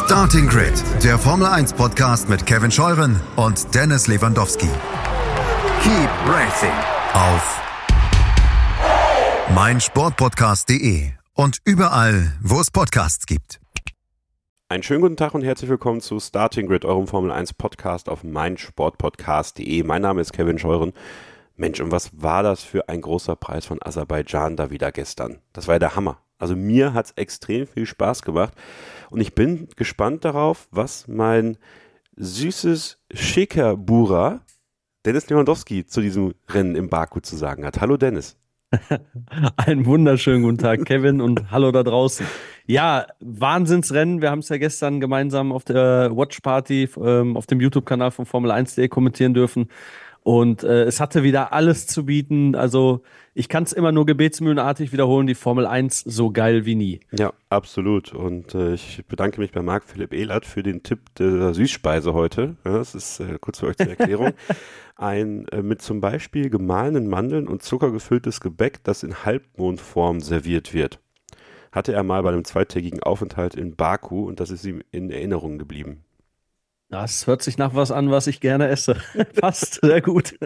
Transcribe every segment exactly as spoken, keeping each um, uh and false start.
Starting Grid, der Formel eins Podcast mit Kevin Scheuren und Dennis Lewandowski. Keep racing auf meinsportpodcast punkt de und überall, wo es Podcasts gibt. Einen schönen guten Tag und herzlich willkommen zu Starting Grid, eurem Formel eins Podcast auf meinsportpodcast punkt de. Mein Name ist Kevin Scheuren. Mensch, und was war das für ein großer Preis von Aserbaidschan da wieder gestern? Das war ja der Hammer. Also mir hat es extrem viel Spaß gemacht und ich bin gespannt darauf, was mein süßes Schickerbura Dennis Lewandowski zu diesem Rennen im Baku zu sagen hat. Hallo Dennis. Einen wunderschönen guten Tag, Kevin, und hallo da draußen. Ja, Wahnsinnsrennen. Wir haben es ja gestern gemeinsam auf der Watch Party ähm, auf dem YouTube-Kanal von Formel eins punkt de kommentieren dürfen. Und äh, es hatte wieder alles zu bieten. Also ich kann es immer nur gebetsmühlenartig wiederholen, die Formel eins so geil wie nie. Ja, absolut. Und äh, ich bedanke mich bei Marc-Philipp Ehlert für den Tipp der Süßspeise heute. Ja, das ist äh, kurz für euch zur Erklärung. Ein äh, mit zum Beispiel gemahlenen Mandeln und Zucker gefülltes Gebäck, das in Halbmondform serviert wird. Hatte er mal bei einem zweitägigen Aufenthalt in Baku und das ist ihm in Erinnerung geblieben. Das hört sich nach was an, was ich gerne esse. Passt, sehr gut.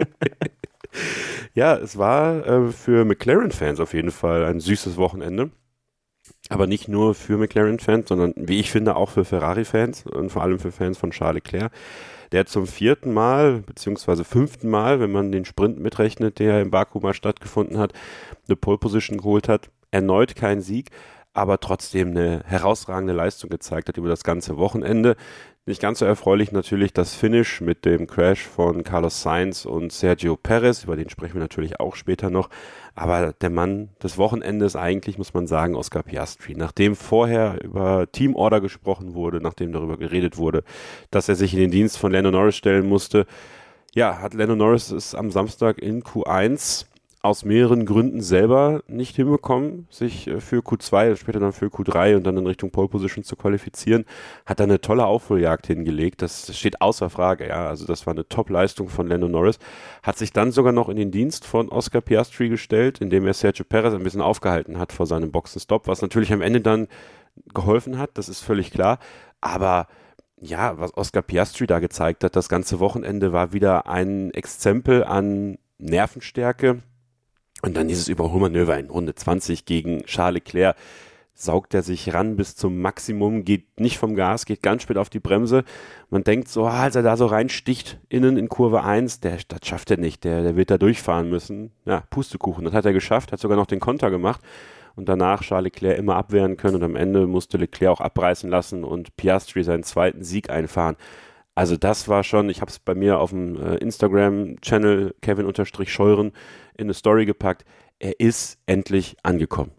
Ja, es war äh, für McLaren-Fans auf jeden Fall ein süßes Wochenende. Aber nicht nur für McLaren-Fans, sondern wie ich finde auch für Ferrari-Fans und vor allem für Fans von Charles Leclerc, der zum vierten Mal, beziehungsweise fünften Mal, wenn man den Sprint mitrechnet, der im Baku mal stattgefunden hat, eine Pole-Position geholt hat. Erneut kein Sieg, aber trotzdem eine herausragende Leistung gezeigt hat über das ganze Wochenende. Nicht ganz so erfreulich natürlich das Finish mit dem Crash von Carlos Sainz und Sergio Perez, über den sprechen wir natürlich auch später noch, aber der Mann des Wochenendes eigentlich, muss man sagen, Oscar Piastri. Nachdem vorher über Teamorder gesprochen wurde, nachdem darüber geredet wurde, dass er sich in den Dienst von Lando Norris stellen musste, ja, hat Lando Norris es am Samstag in Q eins aus mehreren Gründen selber nicht hinbekommen, sich für Q zwei, später dann für Q drei und dann in Richtung Pole Position zu qualifizieren, hat da eine tolle Aufholjagd hingelegt, das steht außer Frage, ja, also das war eine Top-Leistung von Lando Norris, hat sich dann sogar noch in den Dienst von Oscar Piastri gestellt, indem er Sergio Perez ein bisschen aufgehalten hat vor seinem Boxenstopp, was natürlich am Ende dann geholfen hat, das ist völlig klar, aber ja, was Oscar Piastri da gezeigt hat, das ganze Wochenende war wieder ein Exempel an Nervenstärke. Und dann dieses Überholmanöver in Runde zwanzig gegen Charles Leclerc, saugt er sich ran bis zum Maximum, geht nicht vom Gas, geht ganz spät auf die Bremse. Man denkt so, als er da so reinsticht, innen in Kurve eins, der, das schafft er nicht, der, der wird da durchfahren müssen. Ja, Pustekuchen, das hat er geschafft, hat sogar noch den Konter gemacht. Und danach Charles Leclerc immer abwehren können und am Ende musste Leclerc auch abreißen lassen und Piastri seinen zweiten Sieg einfahren. Also das war schon, ich habe es bei mir auf dem äh, Instagram-Channel Kevin-Scheuren in eine Story gepackt, er ist endlich angekommen.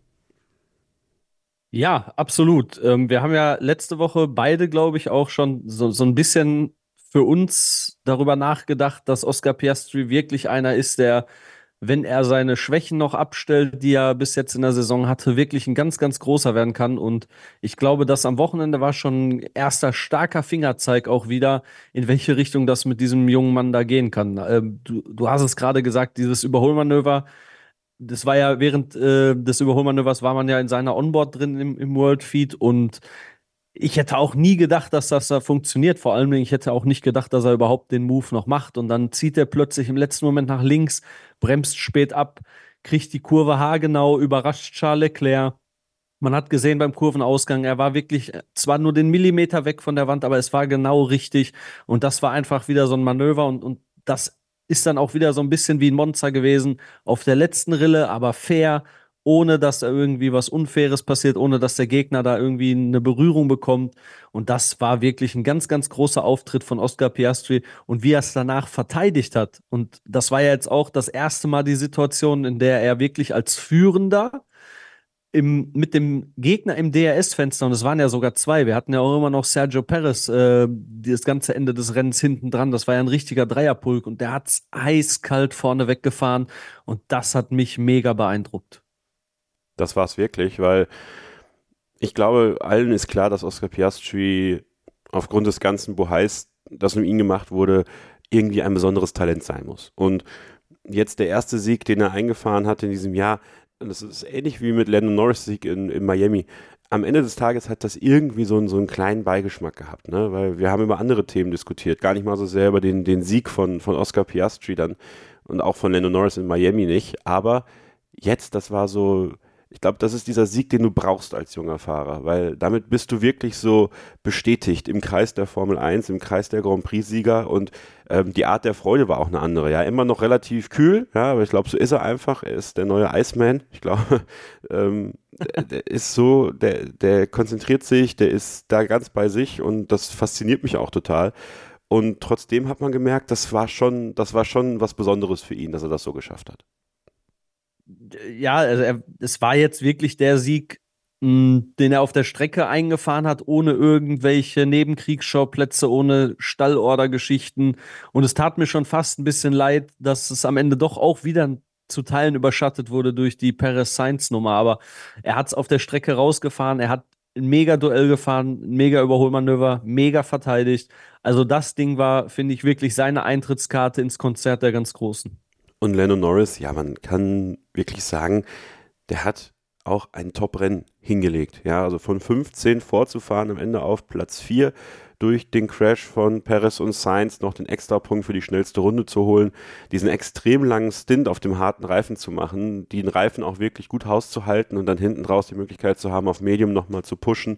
Ja, absolut. Ähm, wir haben ja letzte Woche beide, glaube ich, auch schon so, so ein bisschen für uns darüber nachgedacht, dass Oscar Piastri wirklich einer ist, der, wenn er seine Schwächen noch abstellt, die er bis jetzt in der Saison hatte, wirklich ein ganz, ganz großer werden kann. Und ich glaube, dass am Wochenende war schon ein erster starker Fingerzeig auch wieder, in welche Richtung das mit diesem jungen Mann da gehen kann. Ähm, du, du hast es gerade gesagt, dieses Überholmanöver, das war ja während äh, des Überholmanövers war man ja in seiner Onboard drin im, im World Feed und ich hätte auch nie gedacht, dass das da funktioniert. Vor allem, ich hätte auch nicht gedacht, dass er überhaupt den Move noch macht. Und dann zieht er plötzlich im letzten Moment nach links, bremst spät ab, kriegt die Kurve haargenau, überrascht Charles Leclerc. Man hat gesehen beim Kurvenausgang, er war wirklich zwar nur den Millimeter weg von der Wand, aber es war genau richtig. Und das war einfach wieder so ein Manöver. Und, und das ist dann auch wieder so ein bisschen wie ein Monster gewesen. Auf der letzten Rille, aber fair, ohne dass da irgendwie was Unfaires passiert, ohne dass der Gegner da irgendwie eine Berührung bekommt. Und das war wirklich ein ganz, ganz großer Auftritt von Oscar Piastri und wie er es danach verteidigt hat. Und das war ja jetzt auch das erste Mal die Situation, in der er wirklich als Führender im, mit dem Gegner im D R S-Fenster, und es waren ja sogar zwei, wir hatten ja auch immer noch Sergio Perez, äh, das ganze Ende des Rennens hinten dran, das war ja ein richtiger Dreierpulk und der hat's eiskalt vorne weggefahren und das hat mich mega beeindruckt. Das war es wirklich, weil ich glaube, allen ist klar, dass Oscar Piastri aufgrund des ganzen Bohais, das um ihn gemacht wurde, irgendwie ein besonderes Talent sein muss. Und jetzt der erste Sieg, den er eingefahren hat in diesem Jahr, und das ist ähnlich wie mit Lando Norris Sieg in, in Miami, am Ende des Tages hat das irgendwie so einen, so einen kleinen Beigeschmack gehabt, ne? Weil wir haben über andere Themen diskutiert, gar nicht mal so sehr über den, den Sieg von, von Oscar Piastri dann und auch von Lando Norris in Miami nicht, aber jetzt, das war so, ich glaube, das ist dieser Sieg, den du brauchst als junger Fahrer, weil damit bist du wirklich so bestätigt im Kreis der Formel eins, im Kreis der Grand Prix-Sieger und ähm, die Art der Freude war auch eine andere. Ja, immer noch relativ kühl, ja, aber ich glaube, so ist er einfach. Er ist der neue Iceman. Ich glaube, ähm, der, der ist so, der, der konzentriert sich, der ist da ganz bei sich und das fasziniert mich auch total. Und trotzdem hat man gemerkt, das war schon, das war schon was Besonderes für ihn, dass er das so geschafft hat. Ja, also er, es war jetzt wirklich der Sieg, mh, den er auf der Strecke eingefahren hat, ohne irgendwelche Nebenkriegsschauplätze, ohne Stallordergeschichten. Und es tat mir schon fast ein bisschen leid, dass es am Ende doch auch wieder zu Teilen überschattet wurde durch die Perez-Sainz-Nummer. Aber er hat es auf der Strecke rausgefahren, er hat ein Mega-Duell gefahren, ein Mega-Überholmanöver, mega verteidigt. Also das Ding war, finde ich, wirklich seine Eintrittskarte ins Konzert der ganz Großen. Und Lando Norris, ja, man kann wirklich sagen, der hat auch ein Top-Rennen hingelegt. Ja, also von fünfzehn vorzufahren, am Ende auf Platz vier durch den Crash von Perez und Sainz noch den Extrapunkt für die schnellste Runde zu holen, diesen extrem langen Stint auf dem harten Reifen zu machen, den Reifen auch wirklich gut hauszuhalten und dann hinten draus die Möglichkeit zu haben, auf Medium nochmal zu pushen.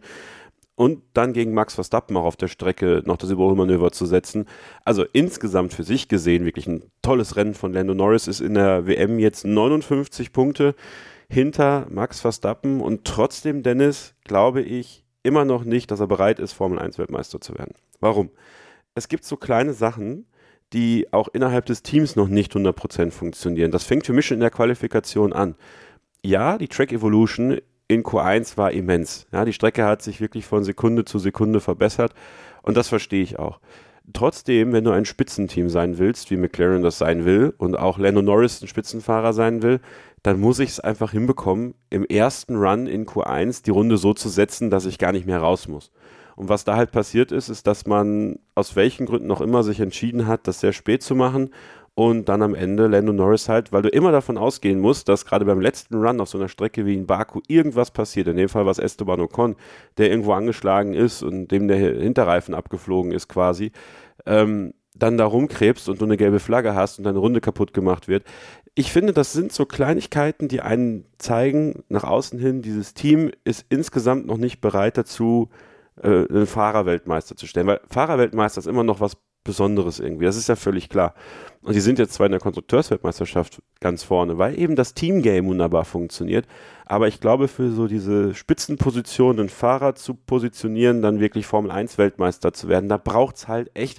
Und dann gegen Max Verstappen auch auf der Strecke noch das Überholmanöver zu setzen. Also insgesamt für sich gesehen wirklich ein tolles Rennen von Lando Norris, ist in der W M jetzt neunundfünfzig Punkte hinter Max Verstappen und trotzdem, Dennis, glaube ich immer noch nicht, dass er bereit ist, Formel eins Weltmeister zu werden. Warum? Es gibt so kleine Sachen, die auch innerhalb des Teams noch nicht hundert Prozent funktionieren. Das fängt für mich schon in der Qualifikation an. Ja, die Track Evolution in Q eins war immens. Ja, die Strecke hat sich wirklich von Sekunde zu Sekunde verbessert und das verstehe ich auch. Trotzdem, wenn du ein Spitzenteam sein willst, wie McLaren das sein will und auch Lando Norris ein Spitzenfahrer sein will, dann muss ich es einfach hinbekommen, im ersten Run in Q eins die Runde so zu setzen, dass ich gar nicht mehr raus muss. Und was da halt passiert ist, ist, dass man aus welchen Gründen auch immer sich entschieden hat, das sehr spät zu machen und dann am Ende Lando Norris halt, weil du immer davon ausgehen musst, dass gerade beim letzten Run auf so einer Strecke wie in Baku irgendwas passiert. In dem Fall war es Esteban Ocon, der irgendwo angeschlagen ist und dem der Hinterreifen abgeflogen ist quasi, ähm, dann da rumkrebst und du eine gelbe Flagge hast und deine Runde kaputt gemacht wird. Ich finde, das sind so Kleinigkeiten, die einen zeigen, nach außen hin, dieses Team ist insgesamt noch nicht bereit dazu, äh, einen Fahrerweltmeister zu stellen, weil Fahrerweltmeister ist immer noch was Besonderes irgendwie, das ist ja völlig klar. Und die sind jetzt zwar in der Konstrukteursweltmeisterschaft ganz vorne, weil eben das Teamgame wunderbar funktioniert, aber ich glaube, für so diese Spitzenpositionen, einen Fahrer zu positionieren, dann wirklich Formel eins Weltmeister zu werden, da braucht es halt echt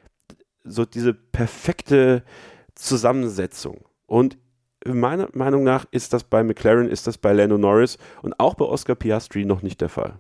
so diese perfekte Zusammensetzung. Und meiner Meinung nach ist das bei McLaren, ist das bei Lando Norris und auch bei Oscar Piastri noch nicht der Fall.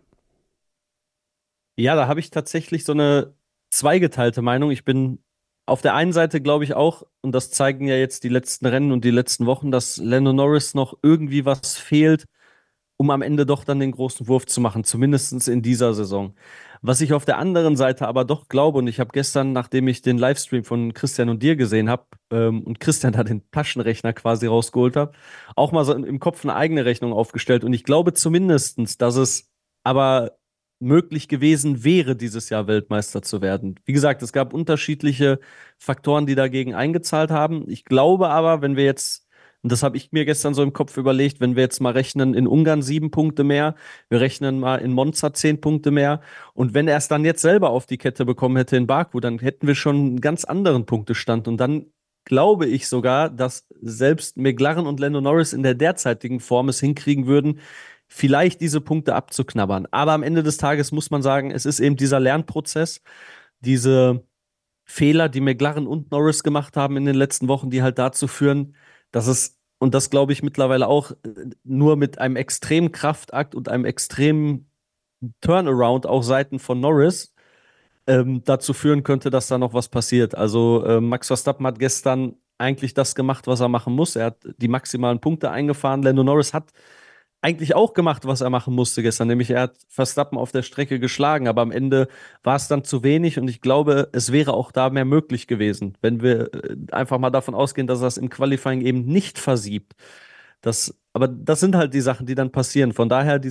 Ja, da habe ich tatsächlich so eine zweigeteilte Meinung. Ich bin auf der einen Seite, glaube ich auch, und das zeigen ja jetzt die letzten Rennen und die letzten Wochen, dass Lando Norris noch irgendwie was fehlt, um am Ende doch dann den großen Wurf zu machen, zumindest in dieser Saison. Was ich auf der anderen Seite aber doch glaube, und ich habe gestern, nachdem ich den Livestream von Christian und dir gesehen habe ähm, und Christian da den Taschenrechner quasi rausgeholt habe, auch mal so im Kopf eine eigene Rechnung aufgestellt. Und ich glaube zumindest, dass es aber möglich gewesen wäre, dieses Jahr Weltmeister zu werden. Wie gesagt, es gab unterschiedliche Faktoren, die dagegen eingezahlt haben. Ich glaube aber, wenn wir jetzt, und das habe ich mir gestern so im Kopf überlegt, wenn wir jetzt mal rechnen, in Ungarn sieben Punkte mehr, wir rechnen mal in Monza zehn Punkte mehr und wenn er es dann jetzt selber auf die Kette bekommen hätte in Baku, dann hätten wir schon einen ganz anderen Punktestand und dann glaube ich sogar, dass selbst McLaren und Lando Norris in der derzeitigen Form es hinkriegen würden, vielleicht diese Punkte abzuknabbern. Aber am Ende des Tages muss man sagen, es ist eben dieser Lernprozess, diese Fehler, die McLaren und Norris gemacht haben in den letzten Wochen, die halt dazu führen, dass es, und das glaube ich mittlerweile auch, nur mit einem extremen Kraftakt und einem extremen Turnaround auch Seiten von Norris ähm, dazu führen könnte, dass da noch was passiert. Also äh, Max Verstappen hat gestern eigentlich das gemacht, was er machen muss. Er hat die maximalen Punkte eingefahren. Lando Norris hat eigentlich auch gemacht, was er machen musste gestern, nämlich er hat Verstappen auf der Strecke geschlagen, aber am Ende war es dann zu wenig und ich glaube, es wäre auch da mehr möglich gewesen, wenn wir einfach mal davon ausgehen, dass er es im Qualifying eben nicht versiebt. Das, aber das sind halt die Sachen, die dann passieren. Von daher dieses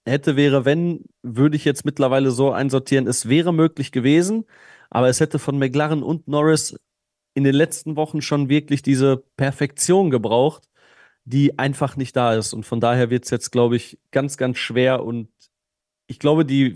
hätte, wäre, wenn, würde ich jetzt mittlerweile so einsortieren, es wäre möglich gewesen, aber es hätte von McLaren und Norris in den letzten Wochen schon wirklich diese Perfektion gebraucht, die einfach nicht da ist. Und von daher wird es jetzt, glaube ich, ganz, ganz schwer. Und ich glaube, die,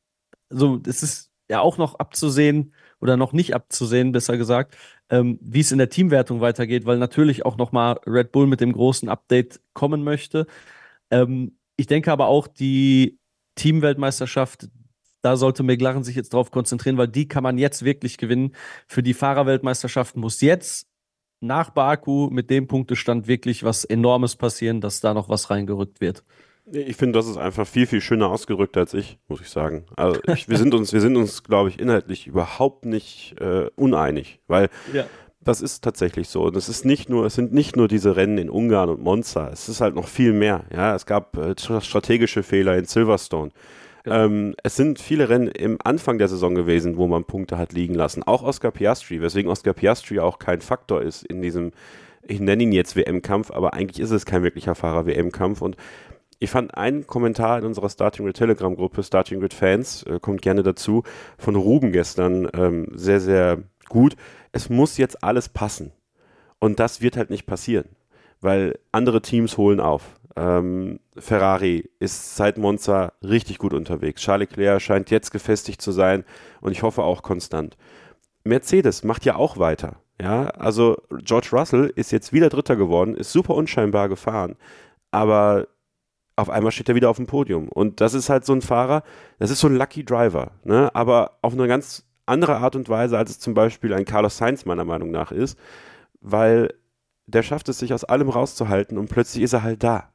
so, es ist ja auch noch abzusehen oder noch nicht abzusehen, besser gesagt, ähm, wie es in der Teamwertung weitergeht, weil natürlich auch nochmal Red Bull mit dem großen Update kommen möchte. Ähm, ich denke aber auch, die Teamweltmeisterschaft, da sollte McLaren sich jetzt drauf konzentrieren, weil die kann man jetzt wirklich gewinnen. Für die Fahrerweltmeisterschaft muss jetzt nach Baku mit dem Punktestand wirklich was Enormes passieren, dass da noch was reingerückt wird. Ich finde, das ist einfach viel, viel schöner ausgerückt als ich, muss ich sagen. Also ich, wir sind uns, wir sind uns, glaube ich, inhaltlich überhaupt nicht äh, uneinig, weil Ja. das ist tatsächlich so. Und es ist nicht nur, es sind nicht nur diese Rennen in Ungarn und Monza, es ist halt noch viel mehr. Ja, es gab äh, strategische Fehler in Silverstone. Ja. Ähm, es sind viele Rennen im Anfang der Saison gewesen, wo man Punkte hat liegen lassen. Auch Oscar Piastri, weswegen Oscar Piastri auch kein Faktor ist in diesem, ich nenne ihn jetzt W M-Kampf, aber eigentlich ist es kein wirklicher Fahrer-W M-Kampf. Und ich fand einen Kommentar in unserer Starting Grid Telegram-Gruppe, Starting Grid Fans, äh, kommt gerne dazu, von Ruben gestern ähm, sehr, sehr gut. Es muss jetzt alles passen. Und das wird halt nicht passieren, weil andere Teams holen auf. Ähm, Ferrari ist seit Monza richtig gut unterwegs. Charles Leclerc scheint jetzt gefestigt zu sein und ich hoffe auch konstant. Mercedes macht ja auch weiter. Ja, also George Russell ist jetzt wieder Dritter geworden, ist super unscheinbar gefahren, aber auf einmal steht er wieder auf dem Podium. Und das ist halt so ein Fahrer, das ist so ein Lucky Driver, ne? Aber auf eine ganz andere Art und Weise, als es zum Beispiel ein Carlos Sainz meiner Meinung nach ist, weil der schafft es, sich aus allem rauszuhalten und plötzlich ist er halt da.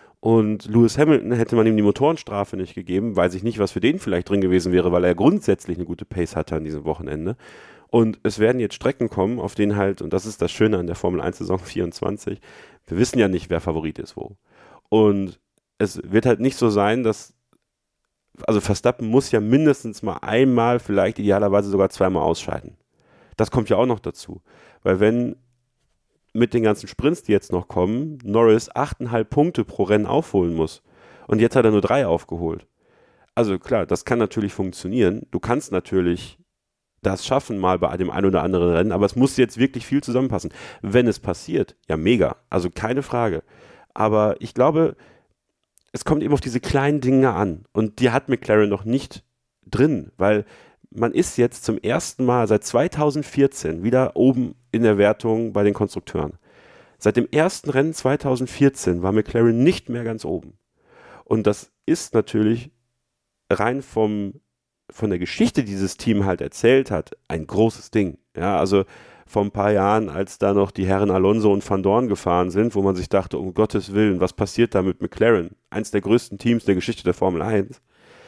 Und Lewis Hamilton, hätte man ihm die Motorenstrafe nicht gegeben, weiß ich nicht, was für den vielleicht drin gewesen wäre, weil er grundsätzlich eine gute Pace hatte an diesem Wochenende. Und es werden jetzt Strecken kommen, auf denen halt, und das ist das Schöne an der Formel eins Saison vierundzwanzig, wir wissen ja nicht, wer Favorit ist wo. Und es wird halt nicht so sein, dass, also Verstappen muss ja mindestens mal einmal, vielleicht idealerweise sogar zweimal ausscheiden. Das kommt ja auch noch dazu. Weil wenn mit den ganzen Sprints, die jetzt noch kommen, Norris achteinhalb Punkte pro Rennen aufholen muss und jetzt hat er nur drei aufgeholt. Also klar, das kann natürlich funktionieren. Du kannst natürlich das schaffen mal bei dem einen oder anderen Rennen, aber es muss jetzt wirklich viel zusammenpassen. Wenn es passiert, ja mega, also keine Frage. Aber ich glaube, es kommt eben auf diese kleinen Dinge an und die hat McLaren noch nicht drin, weil man ist jetzt zum ersten Mal seit zweitausendvierzehn wieder oben in der Wertung bei den Konstrukteuren. Seit dem ersten Rennen zweitausendvierzehn war McLaren nicht mehr ganz oben. Und das ist natürlich rein vom, von der Geschichte, die dieses Team halt erzählt hat, ein großes Ding. Ja, also vor ein paar Jahren, als da noch die Herren Alonso und Van Dorn gefahren sind, wo man sich dachte, um Gottes Willen, was passiert da mit McLaren? Eins der größten Teams der Geschichte der Formel eins.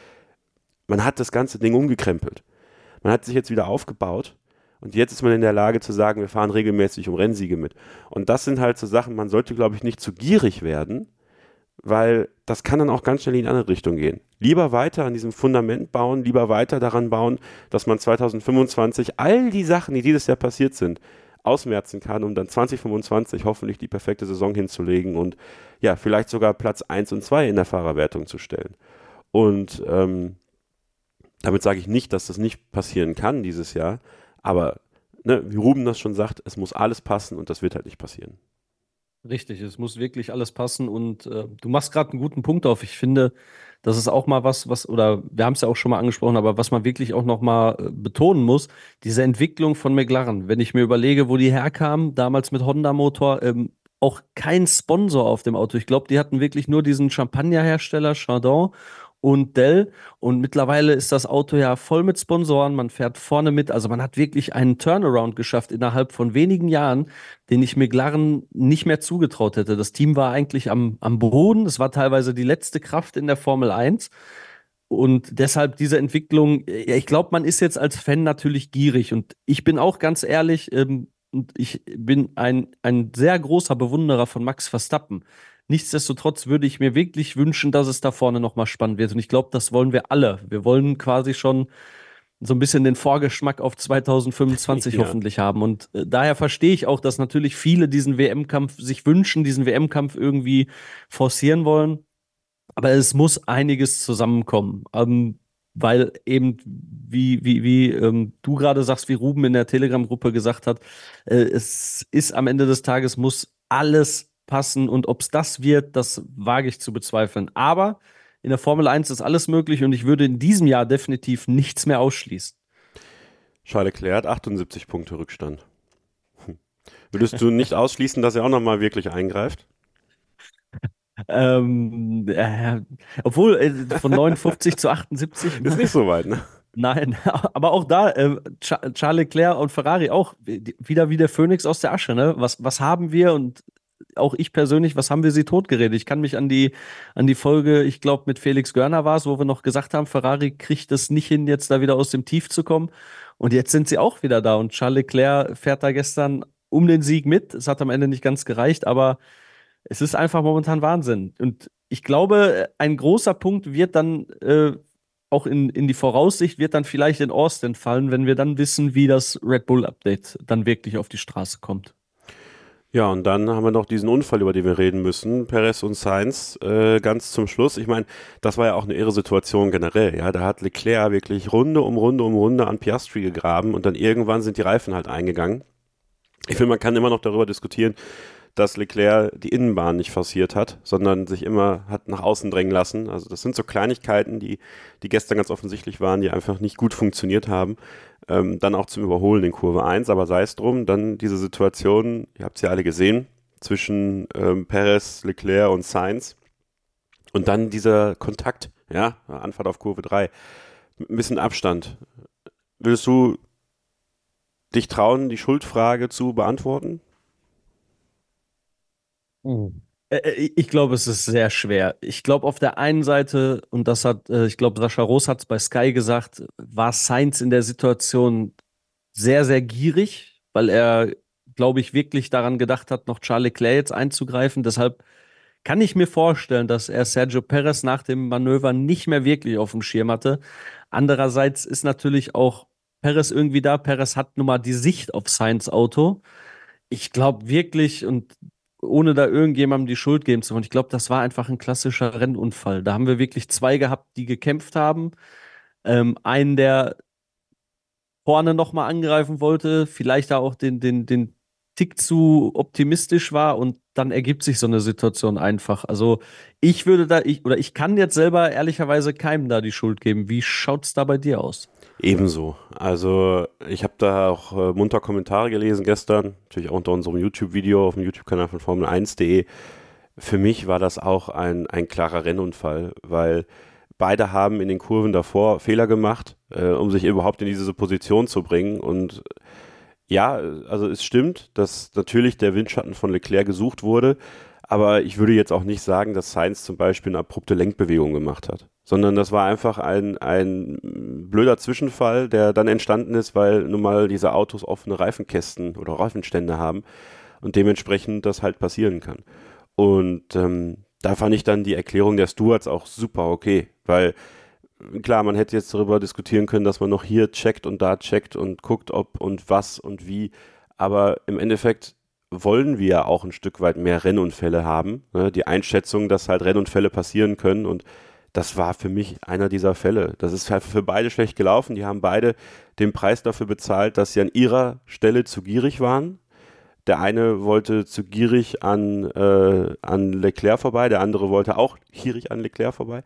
Man hat das ganze Ding umgekrempelt. Man hat sich jetzt wieder aufgebaut und jetzt ist man in der Lage zu sagen, wir fahren regelmäßig um Rennsiege mit. Und das sind halt so Sachen, man sollte, glaube ich, nicht zu gierig werden, weil das kann dann auch ganz schnell in die andere Richtung gehen. Lieber weiter an diesem Fundament bauen, lieber weiter daran bauen, dass man zweitausendfünfundzwanzig all die Sachen, die dieses Jahr passiert sind, ausmerzen kann, um dann zweitausendfünfundzwanzig hoffentlich die perfekte Saison hinzulegen und ja, vielleicht sogar Platz eins und zwei in der Fahrerwertung zu stellen. Und ähm, damit sage ich nicht, dass das nicht passieren kann dieses Jahr, aber ne, wie Ruben das schon sagt, es muss alles passen und das wird halt nicht passieren. Richtig, es muss wirklich alles passen und äh, du machst gerade einen guten Punkt auf. Ich finde, das ist auch mal was, was, oder wir haben es ja auch schon mal angesprochen, aber was man wirklich auch noch mal äh, betonen muss, diese Entwicklung von McLaren. Wenn ich mir überlege, wo die herkamen, damals mit Honda-Motor, ähm, auch kein Sponsor auf dem Auto. Ich glaube, die hatten wirklich nur diesen Champagnerhersteller Chardon und Dell. Und mittlerweile ist das Auto ja voll mit Sponsoren. Man fährt vorne mit. Also man hat wirklich einen Turnaround geschafft innerhalb von wenigen Jahren, den ich McLaren nicht mehr zugetraut hätte. Das Team war eigentlich am, am Boden. Es war teilweise die letzte Kraft in der Formel eins. Und deshalb diese Entwicklung, ja, ich glaube, man ist jetzt als Fan natürlich gierig. Und ich bin auch ganz ehrlich, ähm, und ich bin ein, ein sehr großer Bewunderer von Max Verstappen. Nichtsdestotrotz würde ich mir wirklich wünschen, dass es da vorne nochmal spannend wird. Und ich glaube, das wollen wir alle. Wir wollen quasi schon so ein bisschen den Vorgeschmack auf zweitausendfünfundzwanzig Ja. hoffentlich haben. Und äh, daher verstehe ich auch, dass natürlich viele diesen W M-Kampf sich wünschen, diesen W M-Kampf irgendwie forcieren wollen. Aber es muss einiges zusammenkommen. Ähm, weil eben, wie, wie, wie ähm, du gerade sagst, wie Ruben in der Telegram-Gruppe gesagt hat, äh, es ist am Ende des Tages, muss alles passen und ob es das wird, das wage ich zu bezweifeln. Aber in der Formel eins ist alles möglich und ich würde in diesem Jahr definitiv nichts mehr ausschließen. Charles Leclerc hat achtundsiebzig Punkte Rückstand. Hm. Würdest du nicht ausschließen, dass er auch nochmal wirklich eingreift? Ähm, äh, obwohl äh, von neunundfünfzig zu achtundsiebzig. Ist nicht so weit, ne? Nein, aber auch da, äh, Cha- Charles Leclerc und Ferrari auch wie- wieder wie der Phönix aus der Asche, ne? Was, was haben wir und auch ich persönlich, was haben wir sie totgeredet? Ich kann mich an die, an die Folge, ich glaube, mit Felix Görner war es, wo wir noch gesagt haben, Ferrari kriegt es nicht hin, jetzt da wieder aus dem Tief zu kommen. Und jetzt sind sie auch wieder da. Und Charles Leclerc fährt da gestern um den Sieg mit. Es hat am Ende nicht ganz gereicht, aber es ist einfach momentan Wahnsinn. Und ich glaube, ein großer Punkt wird dann äh, auch in, in die Voraussicht, wird dann vielleicht in Austin fallen, wenn wir dann wissen, wie das Red Bull Update dann wirklich auf die Straße kommt. Ja, und dann haben wir noch diesen Unfall, über den wir reden müssen, Perez und Sainz, äh, ganz zum Schluss. Ich meine, das war ja auch eine irre Situation generell, ja, da hat Leclerc wirklich Runde um Runde um Runde an Piastri gegraben und dann irgendwann sind die Reifen halt eingegangen. Ich finde, man kann immer noch darüber diskutieren, dass Leclerc die Innenbahn nicht forciert hat, sondern sich immer hat nach außen drängen lassen. Also das sind so Kleinigkeiten, die, die gestern ganz offensichtlich waren, die einfach nicht gut funktioniert haben. Ähm, dann auch zum Überholen in Kurve eins, aber sei es drum, dann diese Situation, ihr habt sie ja alle gesehen, zwischen ähm, Perez, Leclerc und Sainz und dann dieser Kontakt, ja, Anfahrt auf Kurve drei, mit ein bisschen Abstand. Willst du dich trauen, die Schuldfrage zu beantworten? Mhm. Äh, äh, Ich glaube, es ist sehr schwer. Ich glaube, auf der einen Seite, und das hat, äh, ich glaube, Sascha Roos hat es bei Sky gesagt, war Sainz in der Situation sehr, sehr gierig, weil er, glaube ich, wirklich daran gedacht hat, noch Charles Leclerc jetzt einzugreifen. Deshalb kann ich mir vorstellen, dass er Sergio Perez nach dem Manöver nicht mehr wirklich auf dem Schirm hatte. Andererseits ist natürlich auch Perez irgendwie da. Perez hat nun mal die Sicht auf Sainz Auto. Ich glaube wirklich, und ohne da irgendjemandem die Schuld geben zu wollen, ich glaube, das war einfach ein klassischer Rennunfall. Da haben wir wirklich zwei gehabt, die gekämpft haben. Ähm, einen, der vorne nochmal angreifen wollte, vielleicht da auch den, den, den Tick zu optimistisch war und dann ergibt sich so eine Situation einfach. Also ich würde da, ich, oder ich kann jetzt selber ehrlicherweise keinem da die Schuld geben. Wie schaut's da bei dir aus? Ebenso. Also ich habe da auch äh, munter Kommentare gelesen gestern, natürlich auch unter unserem YouTube-Video auf dem YouTube-Kanal von Formel eins punkt de. Für mich war das auch ein, ein klarer Rennunfall, weil beide haben in den Kurven davor Fehler gemacht, äh, um sich überhaupt in diese Position zu bringen. Und ja, also es stimmt, dass natürlich der Windschatten von Leclerc gesucht wurde, aber ich würde jetzt auch nicht sagen, dass Sainz zum Beispiel eine abrupte Lenkbewegung gemacht hat, sondern das war einfach ein, ein blöder Zwischenfall, der dann entstanden ist, weil nun mal diese Autos offene Reifenkästen oder Reifenstände haben und dementsprechend das halt passieren kann. Und ähm, da fand ich dann die Erklärung der Stewards auch super okay, weil klar, man hätte jetzt darüber diskutieren können, dass man noch hier checkt und da checkt und guckt, ob und was und wie, aber im Endeffekt wollen wir ja auch ein Stück weit mehr Rennunfälle haben, ne? Die Einschätzung, dass halt Rennunfälle passieren können und das war für mich einer dieser Fälle. Das ist halt für beide schlecht gelaufen, die haben beide den Preis dafür bezahlt, dass sie an ihrer Stelle zu gierig waren. Der eine wollte zu gierig an, äh, an Leclerc vorbei, der andere wollte auch gierig an Leclerc vorbei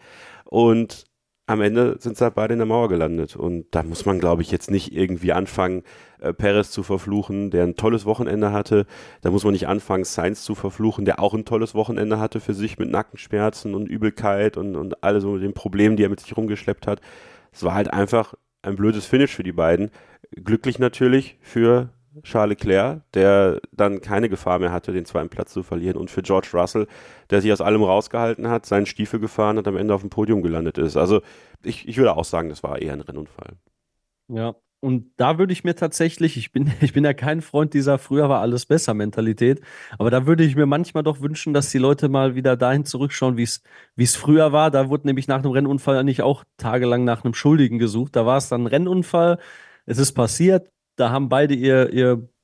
und am Ende sind sie halt beide in der Mauer gelandet und da muss man, glaube ich, jetzt nicht irgendwie anfangen, äh, Perez zu verfluchen, der ein tolles Wochenende hatte. Da muss man nicht anfangen, Sainz zu verfluchen, der auch ein tolles Wochenende hatte für sich mit Nackenschmerzen und Übelkeit und, und alle so den Problemen, die er mit sich rumgeschleppt hat. Es war halt einfach ein blödes Finish für die beiden. Glücklich natürlich für Charles Leclerc, der dann keine Gefahr mehr hatte, den zweiten Platz zu verlieren und für George Russell, der sich aus allem rausgehalten hat, seinen Stiefel gefahren und am Ende auf dem Podium gelandet ist. Also ich, ich würde auch sagen, das war eher ein Rennunfall. Ja, und da würde ich mir tatsächlich, ich bin, ich bin ja kein Freund dieser früher war alles besser Mentalität, aber da würde ich mir manchmal doch wünschen, dass die Leute mal wieder dahin zurückschauen, wie es, wie es früher war. Da wurde nämlich nach einem Rennunfall nicht auch tagelang nach einem Schuldigen gesucht. Da war es dann ein Rennunfall, es ist passiert, da haben beide ihr, ihr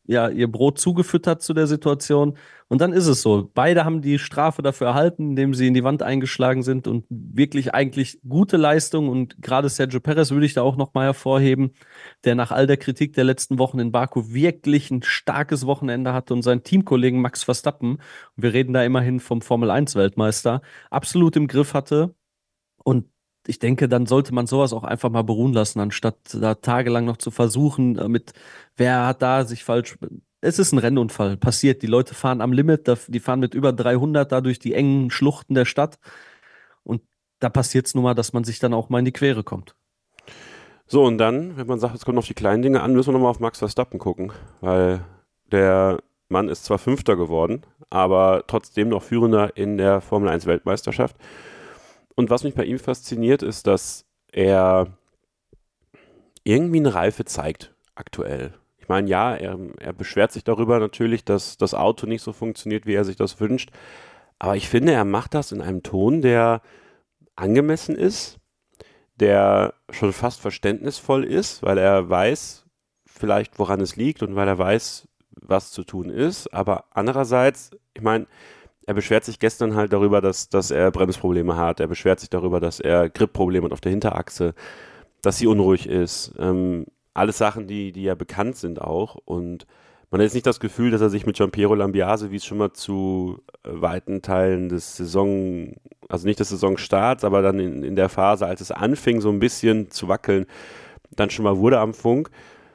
ja, ihr Brot zugefüttert zu der Situation. Und dann ist es so. Beide haben die Strafe dafür erhalten, indem sie in die Wand eingeschlagen sind und wirklich eigentlich gute Leistung. Und gerade Sergio Perez würde ich da auch nochmal hervorheben, der nach all der Kritik der letzten Wochen in Baku wirklich ein starkes Wochenende hatte und seinen Teamkollegen Max Verstappen, und wir reden da immerhin vom Formel eins Weltmeister, absolut im Griff hatte. Und ich denke, dann sollte man sowas auch einfach mal beruhen lassen, anstatt da tagelang noch zu versuchen, äh, mit wer hat da sich falsch. Es ist ein Rennunfall, passiert. Die Leute fahren am Limit, da- die fahren mit über dreihundert da durch die engen Schluchten der Stadt. Und da passiert es nun mal, dass man sich dann auch mal in die Quere kommt. So, und dann, wenn man sagt, es kommt auf die kleinen Dinge an, müssen wir nochmal auf Max Verstappen gucken, weil der Mann ist zwar Fünfter geworden, aber trotzdem noch Führender in der Formel eins Weltmeisterschaft. Und was mich bei ihm fasziniert, ist, dass er irgendwie eine Reife zeigt, aktuell. Ich meine, ja, er, er beschwert sich darüber natürlich, dass das Auto nicht so funktioniert, wie er sich das wünscht. Aber ich finde, er macht das in einem Ton, der angemessen ist, der schon fast verständnisvoll ist, weil er weiß vielleicht, woran es liegt und weil er weiß, was zu tun ist. Aber andererseits, ich meine, er beschwert sich gestern halt darüber, dass, dass er Bremsprobleme hat. Er beschwert sich darüber, dass er Gripprobleme hat auf der Hinterachse, dass sie unruhig ist. Ähm, alles Sachen, die, die ja bekannt sind auch. Und man hat jetzt nicht das Gefühl, dass er sich mit Giampiero Lambiase, wie es schon mal zu äh, weiten Teilen des Saison, also nicht des Saisonstarts, aber dann in, in der Phase, als es anfing, so ein bisschen zu wackeln, dann schon mal wurde am Funk.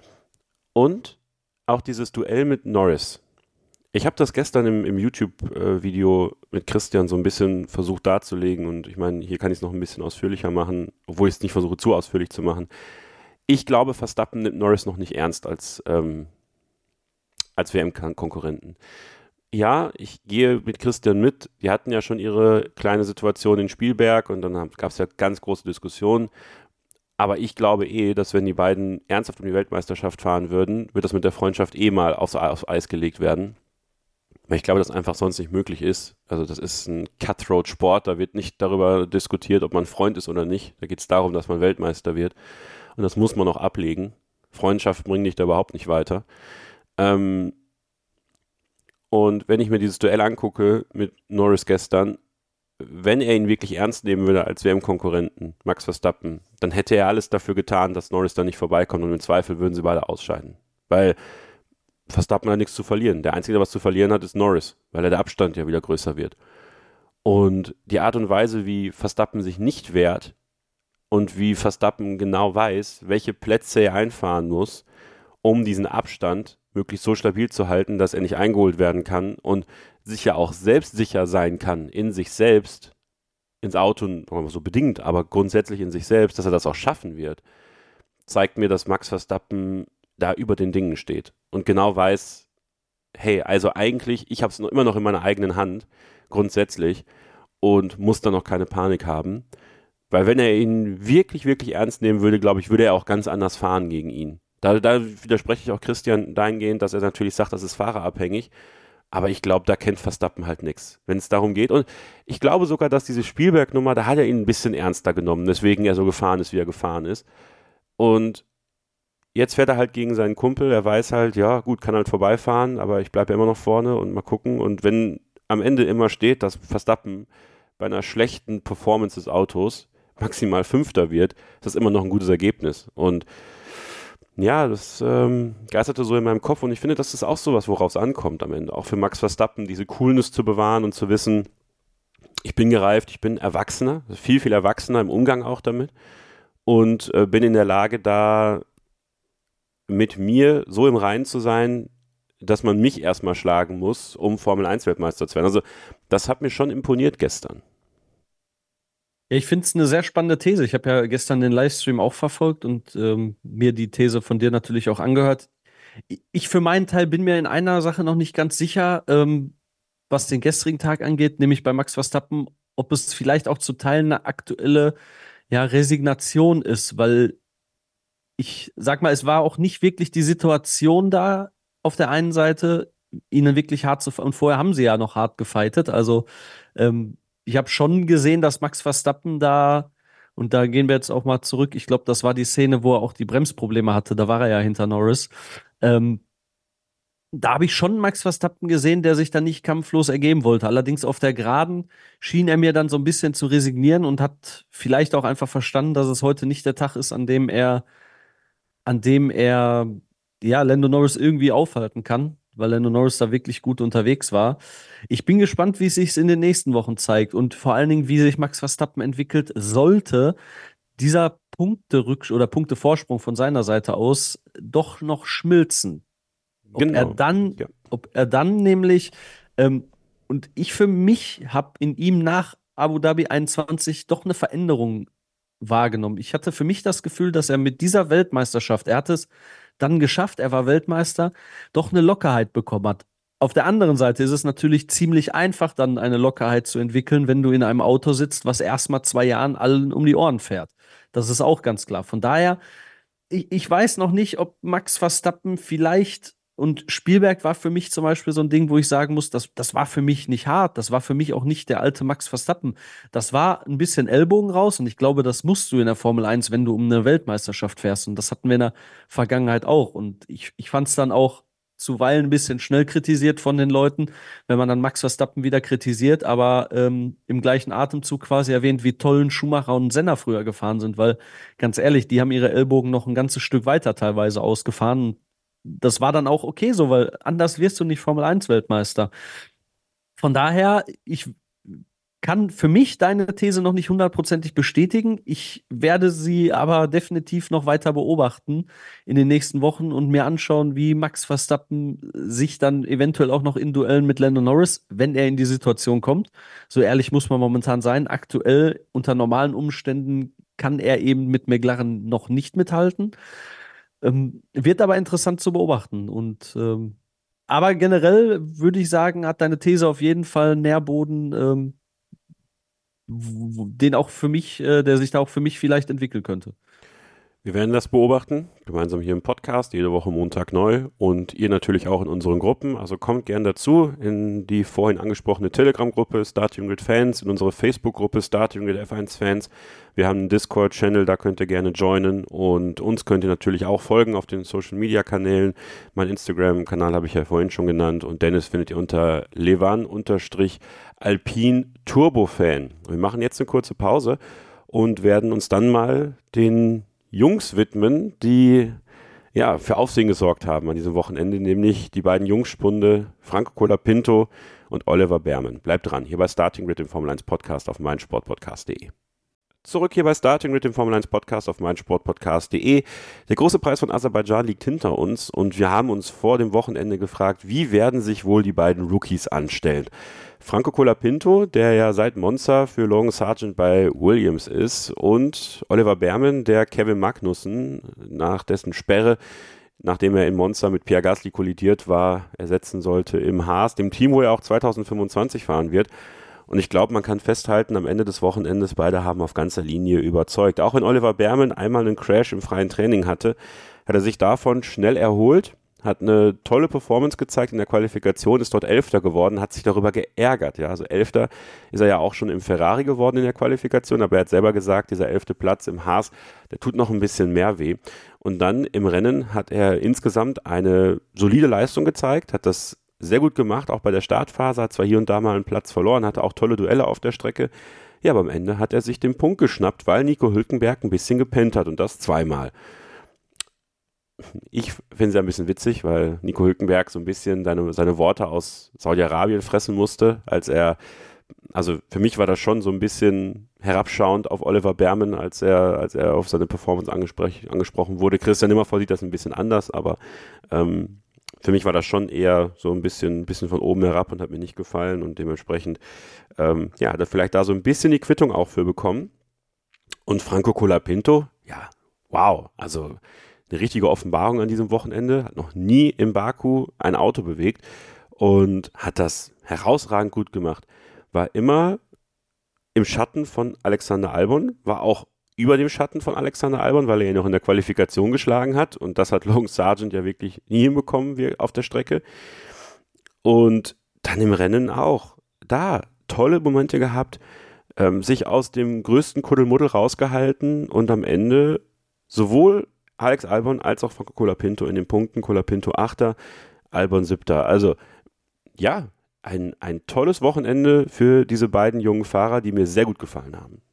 Und auch dieses Duell mit Norris. Ich habe das gestern im, im YouTube-Video mit Christian so ein bisschen versucht darzulegen und ich meine, hier kann ich es noch ein bisschen ausführlicher machen, obwohl ich es nicht versuche, zu ausführlich zu machen. Ich glaube, Verstappen nimmt Norris noch nicht ernst als, ähm, als W M-Konkurrenten. Ja, ich gehe mit Christian mit. Die hatten ja schon ihre kleine Situation in Spielberg und dann gab es ja ganz große Diskussionen. Aber ich glaube eh, dass wenn die beiden ernsthaft um die Weltmeisterschaft fahren würden, wird das mit der Freundschaft eh mal aufs, aufs Eis gelegt werden. Weil ich glaube, dass einfach sonst nicht möglich ist. Also das ist ein Cutthroat-Sport, da wird nicht darüber diskutiert, ob man Freund ist oder nicht. Da geht es darum, dass man Weltmeister wird. Und das muss man auch ablegen. Freundschaften bringen dich da überhaupt nicht weiter. Ähm und wenn ich mir dieses Duell angucke mit Norris gestern, wenn er ihn wirklich ernst nehmen würde als W M-Konkurrenten, Max Verstappen, dann hätte er alles dafür getan, dass Norris da nicht vorbeikommt und im Zweifel würden sie beide ausscheiden. Weil Verstappen hat nichts zu verlieren. Der Einzige, der was zu verlieren hat, ist Norris, weil er der Abstand ja wieder größer wird. Und die Art und Weise, wie Verstappen sich nicht wehrt und wie Verstappen genau weiß, welche Plätze er einfahren muss, um diesen Abstand möglichst so stabil zu halten, dass er nicht eingeholt werden kann und sich ja auch selbstsicher sein kann in sich selbst, ins Auto, so bedingt, aber grundsätzlich in sich selbst, dass er das auch schaffen wird, zeigt mir, dass Max Verstappen da über den Dingen steht und genau weiß, hey, also eigentlich, ich habe es noch immer noch in meiner eigenen Hand, grundsätzlich, und muss da noch keine Panik haben, weil wenn er ihn wirklich, wirklich ernst nehmen würde, glaube ich, würde er auch ganz anders fahren gegen ihn. Da, da widerspreche ich auch Christian dahingehend, dass er natürlich sagt, das ist fahrerabhängig, aber ich glaube, da kennt Verstappen halt nichts, wenn es darum geht. Und ich glaube sogar, dass diese Spielberg-Nummer, da hat er ihn ein bisschen ernster genommen, weswegen er so gefahren ist, wie er gefahren ist. Und jetzt fährt er halt gegen seinen Kumpel, er weiß halt, ja gut, kann halt vorbeifahren, aber ich bleibe ja immer noch vorne und mal gucken. Und wenn am Ende immer steht, dass Verstappen bei einer schlechten Performance des Autos maximal Fünfter wird, ist das immer noch ein gutes Ergebnis. Und ja, das ähm, geisterte so in meinem Kopf und ich finde, das ist auch sowas, worauf es ankommt am Ende. Auch für Max Verstappen, diese Coolness zu bewahren und zu wissen, ich bin gereift, ich bin erwachsener, viel, viel erwachsener im Umgang auch damit und äh, bin in der Lage, da mit mir so im Reinen zu sein, dass man mich erstmal schlagen muss, um Formel eins Weltmeister zu werden. Also das hat mir schon imponiert gestern. Ja, ich finde es eine sehr spannende These. Ich habe ja gestern den Livestream auch verfolgt und ähm, mir die These von dir natürlich auch angehört. Ich für meinen Teil bin mir in einer Sache noch nicht ganz sicher, ähm, was den gestrigen Tag angeht, nämlich bei Max Verstappen, ob es vielleicht auch zu Teilen eine aktuelle ja, Resignation ist, weil ich sag mal, es war auch nicht wirklich die Situation da auf der einen Seite, ihnen wirklich hart zu fahren. Und vorher haben sie ja noch hart gefightet. Also ähm, ich habe schon gesehen, dass Max Verstappen da, und da gehen wir jetzt auch mal zurück, ich glaube, das war die Szene, wo er auch die Bremsprobleme hatte, da war er ja hinter Norris. Ähm, da habe ich schon Max Verstappen gesehen, der sich dann nicht kampflos ergeben wollte. Allerdings auf der Geraden schien er mir dann so ein bisschen zu resignieren und hat vielleicht auch einfach verstanden, dass es heute nicht der Tag ist, an dem er, an dem er, ja, Lando Norris irgendwie aufhalten kann, weil Lando Norris da wirklich gut unterwegs war. Ich bin gespannt, wie es sich in den nächsten Wochen zeigt und vor allen Dingen, wie sich Max Verstappen entwickelt, sollte dieser Punkterück- oder Punktevorsprung von seiner Seite aus doch noch schmilzen. Ob er Genau. dann, Ja. ob er dann nämlich, ähm, und ich für mich habe in ihm nach Abu Dhabi einundzwanzig doch eine Veränderung wahrgenommen. Ich hatte für mich das Gefühl, dass er mit dieser Weltmeisterschaft, er hat es dann geschafft, er war Weltmeister, doch eine Lockerheit bekommen hat. Auf der anderen Seite ist es natürlich ziemlich einfach, dann eine Lockerheit zu entwickeln, wenn du in einem Auto sitzt, was erstmal zwei Jahren allen um die Ohren fährt. Das ist auch ganz klar. Von daher, ich, ich weiß noch nicht, ob Max Verstappen vielleicht, und Spielberg war für mich zum Beispiel so ein Ding, wo ich sagen muss, das, das war für mich nicht hart, das war für mich auch nicht der alte Max Verstappen. Das war ein bisschen Ellbogen raus und ich glaube, das musst du in der Formel eins, wenn du um eine Weltmeisterschaft fährst. Und das hatten wir in der Vergangenheit auch. Und ich, ich fand es dann auch zuweilen ein bisschen schnell kritisiert von den Leuten, wenn man dann Max Verstappen wieder kritisiert, aber ähm, im gleichen Atemzug quasi erwähnt, wie toll Schumacher und Senna früher gefahren sind, weil ganz ehrlich, die haben ihre Ellbogen noch ein ganzes Stück weiter teilweise ausgefahren. Das war dann auch okay so, weil anders wirst du nicht Formel eins Weltmeister. Von daher, ich kann für mich deine These noch nicht hundertprozentig bestätigen. Ich werde sie aber definitiv noch weiter beobachten in den nächsten Wochen und mir anschauen, wie Max Verstappen sich dann eventuell auch noch in Duellen mit Lando Norris, wenn er in die Situation kommt. So ehrlich muss man momentan sein. Aktuell unter normalen Umständen kann er eben mit McLaren noch nicht mithalten. Ähm, wird aber interessant zu beobachten. Und ähm, aber generell würde ich sagen, hat deine These auf jeden Fall Nährboden, ähm, w- den auch für mich, äh, der sich da auch für mich vielleicht entwickeln könnte. Wir werden das beobachten, gemeinsam hier im Podcast, jede Woche Montag neu und ihr natürlich auch in unseren Gruppen. Also kommt gern dazu in die vorhin angesprochene Telegram-Gruppe Starting Grid Fans, in unsere Facebook-Gruppe Starting Grid F eins Fans. Wir haben einen Discord-Channel, da könnt ihr gerne joinen und uns könnt ihr natürlich auch folgen auf den Social-Media-Kanälen. Mein Instagram-Kanal habe ich ja vorhin schon genannt und Dennis findet ihr unter Levan-Alpin Turbo-Fan. Wir machen jetzt eine kurze Pause und werden uns dann mal den Jungs widmen, die ja für Aufsehen gesorgt haben an diesem Wochenende, nämlich die beiden Jungspunde Franco Colapinto und Oliver Bearman. Bleibt dran, hier bei Starting Grid, dem Formel eins Podcast auf meinsportpodcast punkt de. Zurück hier bei Starting Grid, dem Formel eins Podcast auf meinsportpodcast punkt de. Der große Preis von Aserbaidschan liegt hinter uns und wir haben uns vor dem Wochenende gefragt, wie werden sich wohl die beiden Rookies anstellen? Franco Colapinto, der ja seit Monza für Logan Sargent bei Williams ist, und Oliver Bearman, der Kevin Magnussen nach dessen Sperre, nachdem er in Monza mit Pierre Gasly kollidiert war, ersetzen sollte im Haas, dem Team, wo er auch zwanzig fünfundzwanzig fahren wird. Und ich glaube, man kann festhalten, am Ende des Wochenendes, beide haben auf ganzer Linie überzeugt. Auch wenn Oliver Bearman einmal einen Crash im freien Training hatte, hat er sich davon schnell erholt, hat eine tolle Performance gezeigt in der Qualifikation, ist dort Elfter geworden, hat sich darüber geärgert. Ja, also Elfter ist er ja auch schon im Ferrari geworden in der Qualifikation, aber er hat selber gesagt, dieser elfte Platz im Haas, der tut noch ein bisschen mehr weh. Und dann im Rennen hat er insgesamt eine solide Leistung gezeigt, hat das sehr gut gemacht, auch bei der Startphase, hat zwar hier und da mal einen Platz verloren, hatte auch tolle Duelle auf der Strecke. Ja, aber am Ende hat er sich den Punkt geschnappt, weil Nico Hülkenberg ein bisschen gepennt hat und das zweimal. Ich finde es ja ein bisschen witzig, weil Nico Hülkenberg so ein bisschen seine, seine Worte aus Saudi-Arabien fressen musste, als er, also für mich war das schon so ein bisschen herabschauend auf Oliver Bearman, als er, als er auf seine Performance angespr- angesprochen wurde. Christian Nimmervoll sieht das ein bisschen anders, aber ähm, für mich war das schon eher so ein bisschen, bisschen von oben herab und hat mir nicht gefallen und dementsprechend, ähm, ja, hat er vielleicht da so ein bisschen die Quittung auch für bekommen. Und Franco Colapinto, ja, wow, also eine richtige Offenbarung an diesem Wochenende, hat noch nie im Baku ein Auto bewegt und hat das herausragend gut gemacht. War immer im Schatten von Alexander Albon, war auch über dem Schatten von Alexander Albon, weil er ihn noch in der Qualifikation geschlagen hat und das hat Logan Sargent ja wirklich nie hinbekommen wie auf der Strecke. Und dann im Rennen auch. Da tolle Momente gehabt, ähm, sich aus dem größten Kuddelmuddel rausgehalten und am Ende sowohl Alex Albon als auch Franco Colapinto in den Punkten, Colapinto Achter, Albon siebter. Also, ja, ein, ein tolles Wochenende für diese beiden jungen Fahrer, die mir sehr gut gefallen haben.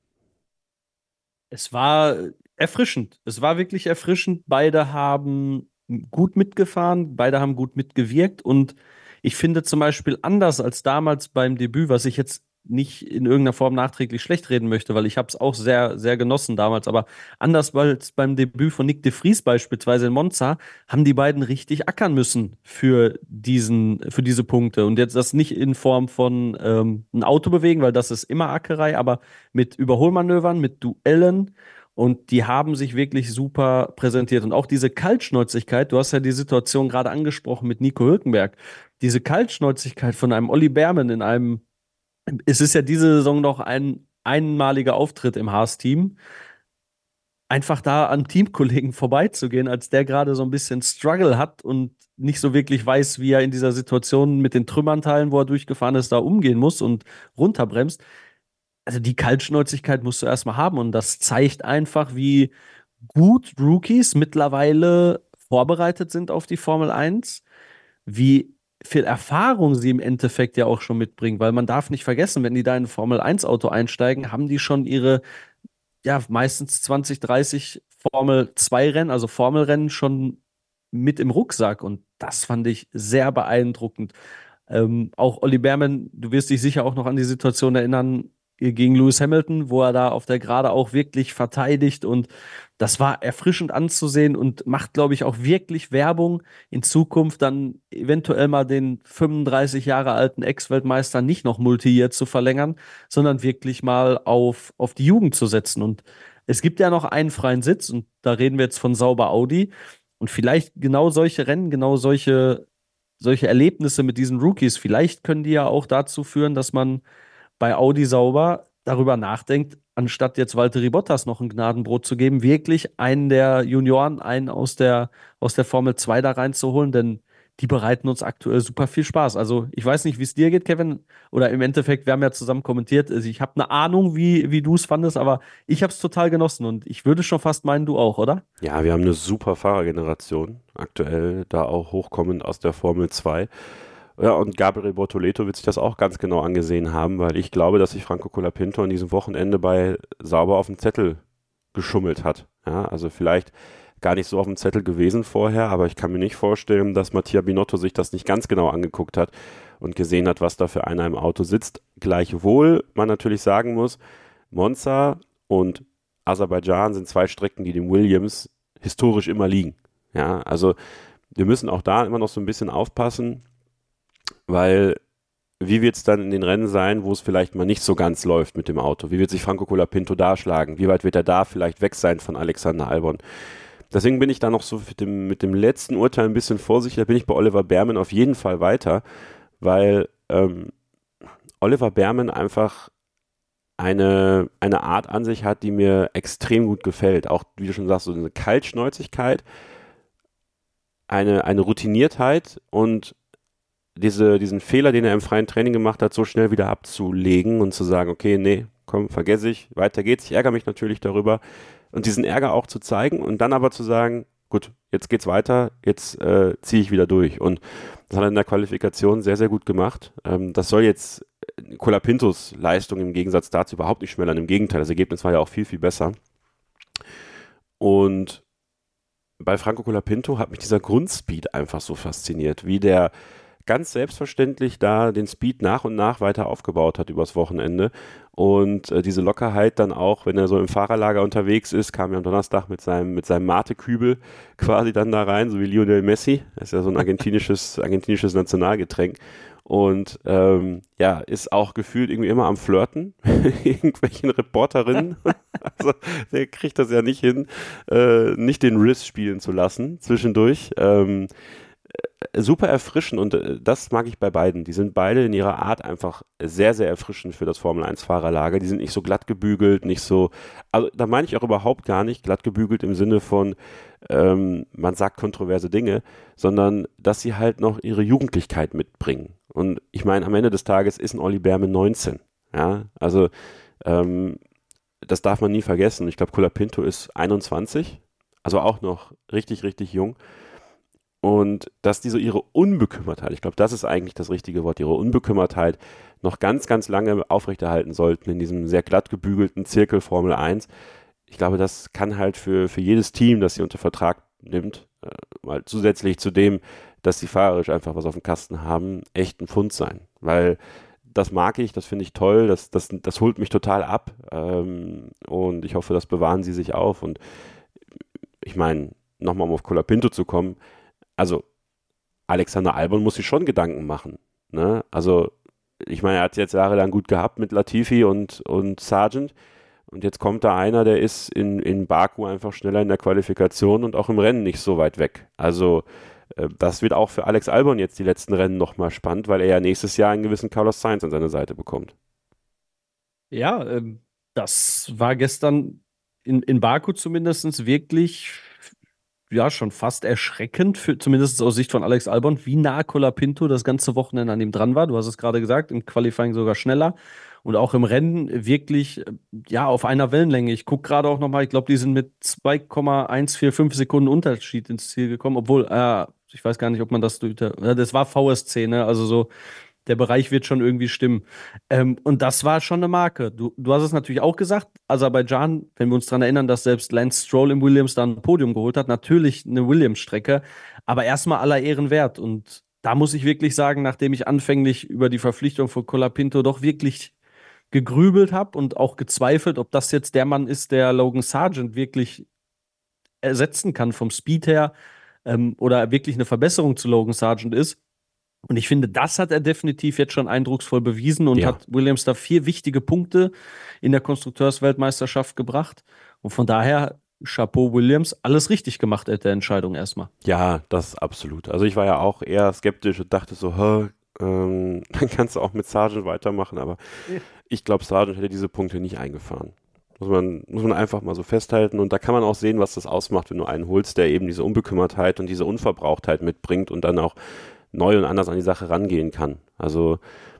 Es war erfrischend. Es war wirklich erfrischend. Beide haben gut mitgefahren, beide haben gut mitgewirkt und ich finde zum Beispiel anders als damals beim Debüt, was ich jetzt nicht in irgendeiner Form nachträglich schlecht reden möchte, weil ich habe es auch sehr, sehr genossen damals, aber anders als beim Debüt von Nyck de Vries beispielsweise in Monza, haben die beiden richtig ackern müssen für diesen, für diese Punkte und jetzt das nicht in Form von ähm, ein Auto bewegen, weil das ist immer Ackerei, aber mit Überholmanövern, mit Duellen und die haben sich wirklich super präsentiert und auch diese Kaltschnäuzigkeit, du hast ja die Situation gerade angesprochen mit Nico Hülkenberg, diese Kaltschnäuzigkeit von einem Olli Behrmann in einem es ist ja diese Saison noch ein einmaliger Auftritt im Haas-Team. Einfach da an Teamkollegen vorbeizugehen, als der gerade so ein bisschen Struggle hat und nicht so wirklich weiß, wie er in dieser Situation mit den Trümmernteilen, wo er durchgefahren ist, da umgehen muss und runterbremst. Also die Kaltschnäuzigkeit musst du erstmal haben und das zeigt einfach, wie gut Rookies mittlerweile vorbereitet sind auf die Formel eins, wie viel Erfahrung sie im Endeffekt ja auch schon mitbringen, weil man darf nicht vergessen, wenn die da in ein Formel eins Auto einsteigen, haben die schon ihre, ja, meistens zwanzig, dreißig Formel zwei Rennen, also Formelrennen schon mit im Rucksack und das fand ich sehr beeindruckend. Ähm, auch Olli Behrmann, du wirst dich sicher auch noch an die Situation erinnern, gegen Lewis Hamilton, wo er da auf der Gerade auch wirklich verteidigt und das war erfrischend anzusehen und macht, glaube ich, auch wirklich Werbung in Zukunft dann eventuell mal den fünfunddreißig Jahre alten Ex-Weltmeister nicht noch multi-year zu verlängern, sondern wirklich mal auf, auf die Jugend zu setzen und es gibt ja noch einen freien Sitz und da reden wir jetzt von Sauber Audi und vielleicht genau solche Rennen, genau solche, solche Erlebnisse mit diesen Rookies, vielleicht können die ja auch dazu führen, dass man bei Audi Sauber darüber nachdenkt, anstatt jetzt Valtteri Bottas noch ein Gnadenbrot zu geben, wirklich einen der Junioren, einen aus der, aus der Formel zwei da reinzuholen, denn die bereiten uns aktuell super viel Spaß. Also ich weiß nicht, wie es dir geht, Kevin, oder im Endeffekt, wir haben ja zusammen kommentiert, also ich habe eine Ahnung, wie, wie du es fandest, aber ich habe es total genossen und ich würde schon fast meinen, du auch, oder? Ja, wir haben eine super Fahrergeneration, aktuell da auch hochkommend aus der Formel zwei. Ja, und Gabriel Bortoleto wird sich das auch ganz genau angesehen haben, weil ich glaube, dass sich Franco Colapinto an diesem Wochenende bei Sauber auf dem Zettel geschummelt hat. Ja, also vielleicht gar nicht so auf dem Zettel gewesen vorher, aber ich kann mir nicht vorstellen, dass Mattia Binotto sich das nicht ganz genau angeguckt hat und gesehen hat, was da für einer im Auto sitzt. Gleichwohl man natürlich sagen muss, Monza und Aserbaidschan sind zwei Strecken, die dem Williams historisch immer liegen. Ja, also wir müssen auch da immer noch so ein bisschen aufpassen, weil wie wird es dann in den Rennen sein, wo es vielleicht mal nicht so ganz läuft mit dem Auto? Wie wird sich Franco Colapinto da schlagen? Wie weit wird er da vielleicht weg sein von Alexander Albon? Deswegen bin ich da noch so mit dem, mit dem letzten Urteil ein bisschen vorsichtig. Da bin ich bei Oliver Behrmann auf jeden Fall weiter, weil ähm, Oliver Behrmann einfach eine, eine Art an sich hat, die mir extrem gut gefällt. Auch, wie du schon sagst, so eine Kaltschnäuzigkeit, eine, eine Routiniertheit und Diese, diesen Fehler, den er im freien Training gemacht hat, so schnell wieder abzulegen und zu sagen, okay, nee, komm, vergesse ich, weiter geht's. Ich ärgere mich natürlich darüber und diesen Ärger auch zu zeigen und dann aber zu sagen, gut, jetzt geht's weiter, jetzt äh, ziehe ich wieder durch. Und das hat er in der Qualifikation sehr, sehr gut gemacht. Ähm, das soll jetzt Colapintos Leistung im Gegensatz dazu überhaupt nicht schmälern. Im Gegenteil, das Ergebnis war ja auch viel, viel besser. Und bei Franco Colapinto hat mich dieser Grundspeed einfach so fasziniert, wie der ganz selbstverständlich da den Speed nach und nach weiter aufgebaut hat übers Wochenende und äh, diese Lockerheit dann auch, wenn er so im Fahrerlager unterwegs ist, kam er am Donnerstag mit seinem, mit seinem Mate-Kübel quasi dann da rein, so wie Lionel Messi, das ist ja so ein argentinisches, argentinisches Nationalgetränk und ähm, ja, ist auch gefühlt irgendwie immer am Flirten mit irgendwelchen Reporterinnen, also der kriegt das ja nicht hin, äh, nicht den Riss spielen zu lassen zwischendurch, ähm, super erfrischend und das mag ich bei beiden. Die sind beide in ihrer Art einfach sehr, sehr erfrischend für das Formel eins Fahrerlager. Die sind nicht so glatt gebügelt, nicht so, also da meine ich auch überhaupt gar nicht glatt gebügelt im Sinne von, ähm, man sagt kontroverse Dinge, sondern dass sie halt noch ihre Jugendlichkeit mitbringen. Und ich meine, am Ende des Tages ist ein Olli Behrmann neunzehn. Ja, also ähm, das darf man nie vergessen. Ich glaube, Colapinto ist einundzwanzig, also auch noch richtig, richtig jung. und dass diese ihre Unbekümmertheit, ich glaube, das ist eigentlich das richtige Wort, ihre Unbekümmertheit noch ganz, ganz lange aufrechterhalten sollten in diesem sehr glatt gebügelten Zirkel Formel eins. Ich glaube, das kann halt für, für jedes Team, das sie unter Vertrag nimmt, äh, mal zusätzlich zu dem, dass sie fahrerisch einfach was auf dem Kasten haben, echt ein Pfund sein. Weil das mag ich, das finde ich toll, das, das, das holt mich total ab ähm, und ich hoffe, das bewahren sie sich auf. Und ich meine, nochmal um auf Colapinto zu kommen, also Alexander Albon muss sich schon Gedanken machen. Ne? Also ich meine, er hat es jetzt jahrelang gut gehabt mit Latifi und, und Sargent und jetzt kommt da einer, der ist in, in Baku einfach schneller in der Qualifikation und auch im Rennen nicht so weit weg. Also äh, das wird auch für Alex Albon jetzt die letzten Rennen nochmal spannend, weil er ja nächstes Jahr einen gewissen Carlos Sainz an seine Seite bekommt. Ja, ähm, das war gestern in, in Baku zumindest wirklich, ja, schon fast erschreckend, für, zumindest aus Sicht von Alex Albon, wie nah Colapinto das ganze Wochenende an ihm dran war. Du hast es gerade gesagt, im Qualifying sogar schneller und auch im Rennen wirklich, äh, ja, auf einer Wellenlänge. Ich gucke gerade auch nochmal, ich glaube, die sind mit zwei Komma eins vier fünf Sekunden Unterschied ins Ziel gekommen, obwohl, äh, ich weiß gar nicht, ob man das durch, ja, das war V S C, ne, also so, der Bereich wird schon irgendwie stimmen. Ähm, und das war schon eine Marke. Du, du hast es natürlich auch gesagt, Aserbaidschan, wenn wir uns daran erinnern, dass selbst Lance Stroll im Williams dann ein Podium geholt hat, natürlich eine Williams-Strecke, aber erstmal aller Ehren wert. Und da muss ich wirklich sagen, nachdem ich anfänglich über die Verpflichtung von Colapinto doch wirklich gegrübelt habe und auch gezweifelt, ob das jetzt der Mann ist, der Logan Sargent wirklich ersetzen kann vom Speed her ähm, oder wirklich eine Verbesserung zu Logan Sargent ist. Und ich finde, das hat er definitiv jetzt schon eindrucksvoll bewiesen und Ja. hat Williams da vier wichtige Punkte in der Konstrukteursweltmeisterschaft gebracht. Und von daher, Chapeau Williams, alles richtig gemacht at der Entscheidung erstmal. Ja, das absolut. Also ich war ja auch eher skeptisch und dachte so, hä, ähm, dann kannst du auch mit Sargent weitermachen, aber Ja. ich glaube, Sargent hätte diese Punkte nicht eingefahren. Muss man, muss man einfach mal so festhalten und da kann man auch sehen, was das ausmacht, wenn du einen holst, der eben diese Unbekümmertheit und diese Unverbrauchtheit mitbringt und dann auch neu und anders an die Sache rangehen kann. Also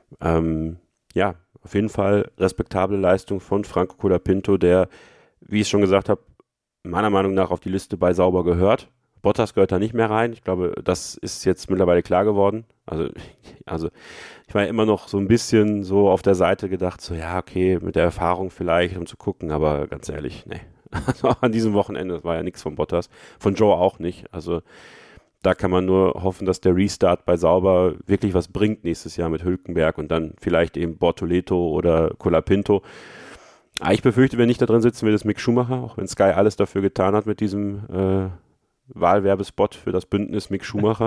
ähm, ja, auf jeden Fall respektable Leistung von Franco Colapinto, der, wie ich schon gesagt habe, meiner Meinung nach auf die Liste bei Sauber gehört. Bottas gehört da nicht mehr rein. Ich glaube, das ist jetzt mittlerweile klar geworden. Also, also ich war ja immer noch so ein bisschen so auf der Seite gedacht, so ja, okay, mit der Erfahrung vielleicht, um zu gucken, aber ganz ehrlich, nee. Also an diesem Wochenende, das war ja nichts von Bottas, von Joe auch nicht. Also da kann man nur hoffen, dass der Restart bei Sauber wirklich was bringt nächstes Jahr mit Hülkenberg und dann vielleicht eben Bortoleto oder Colapinto. Aber ich befürchte, wenn nicht da drin sitzen, wird es Mick Schumacher, auch wenn Sky alles dafür getan hat mit diesem äh, Wahlwerbespot für das Bündnis Mick Schumacher.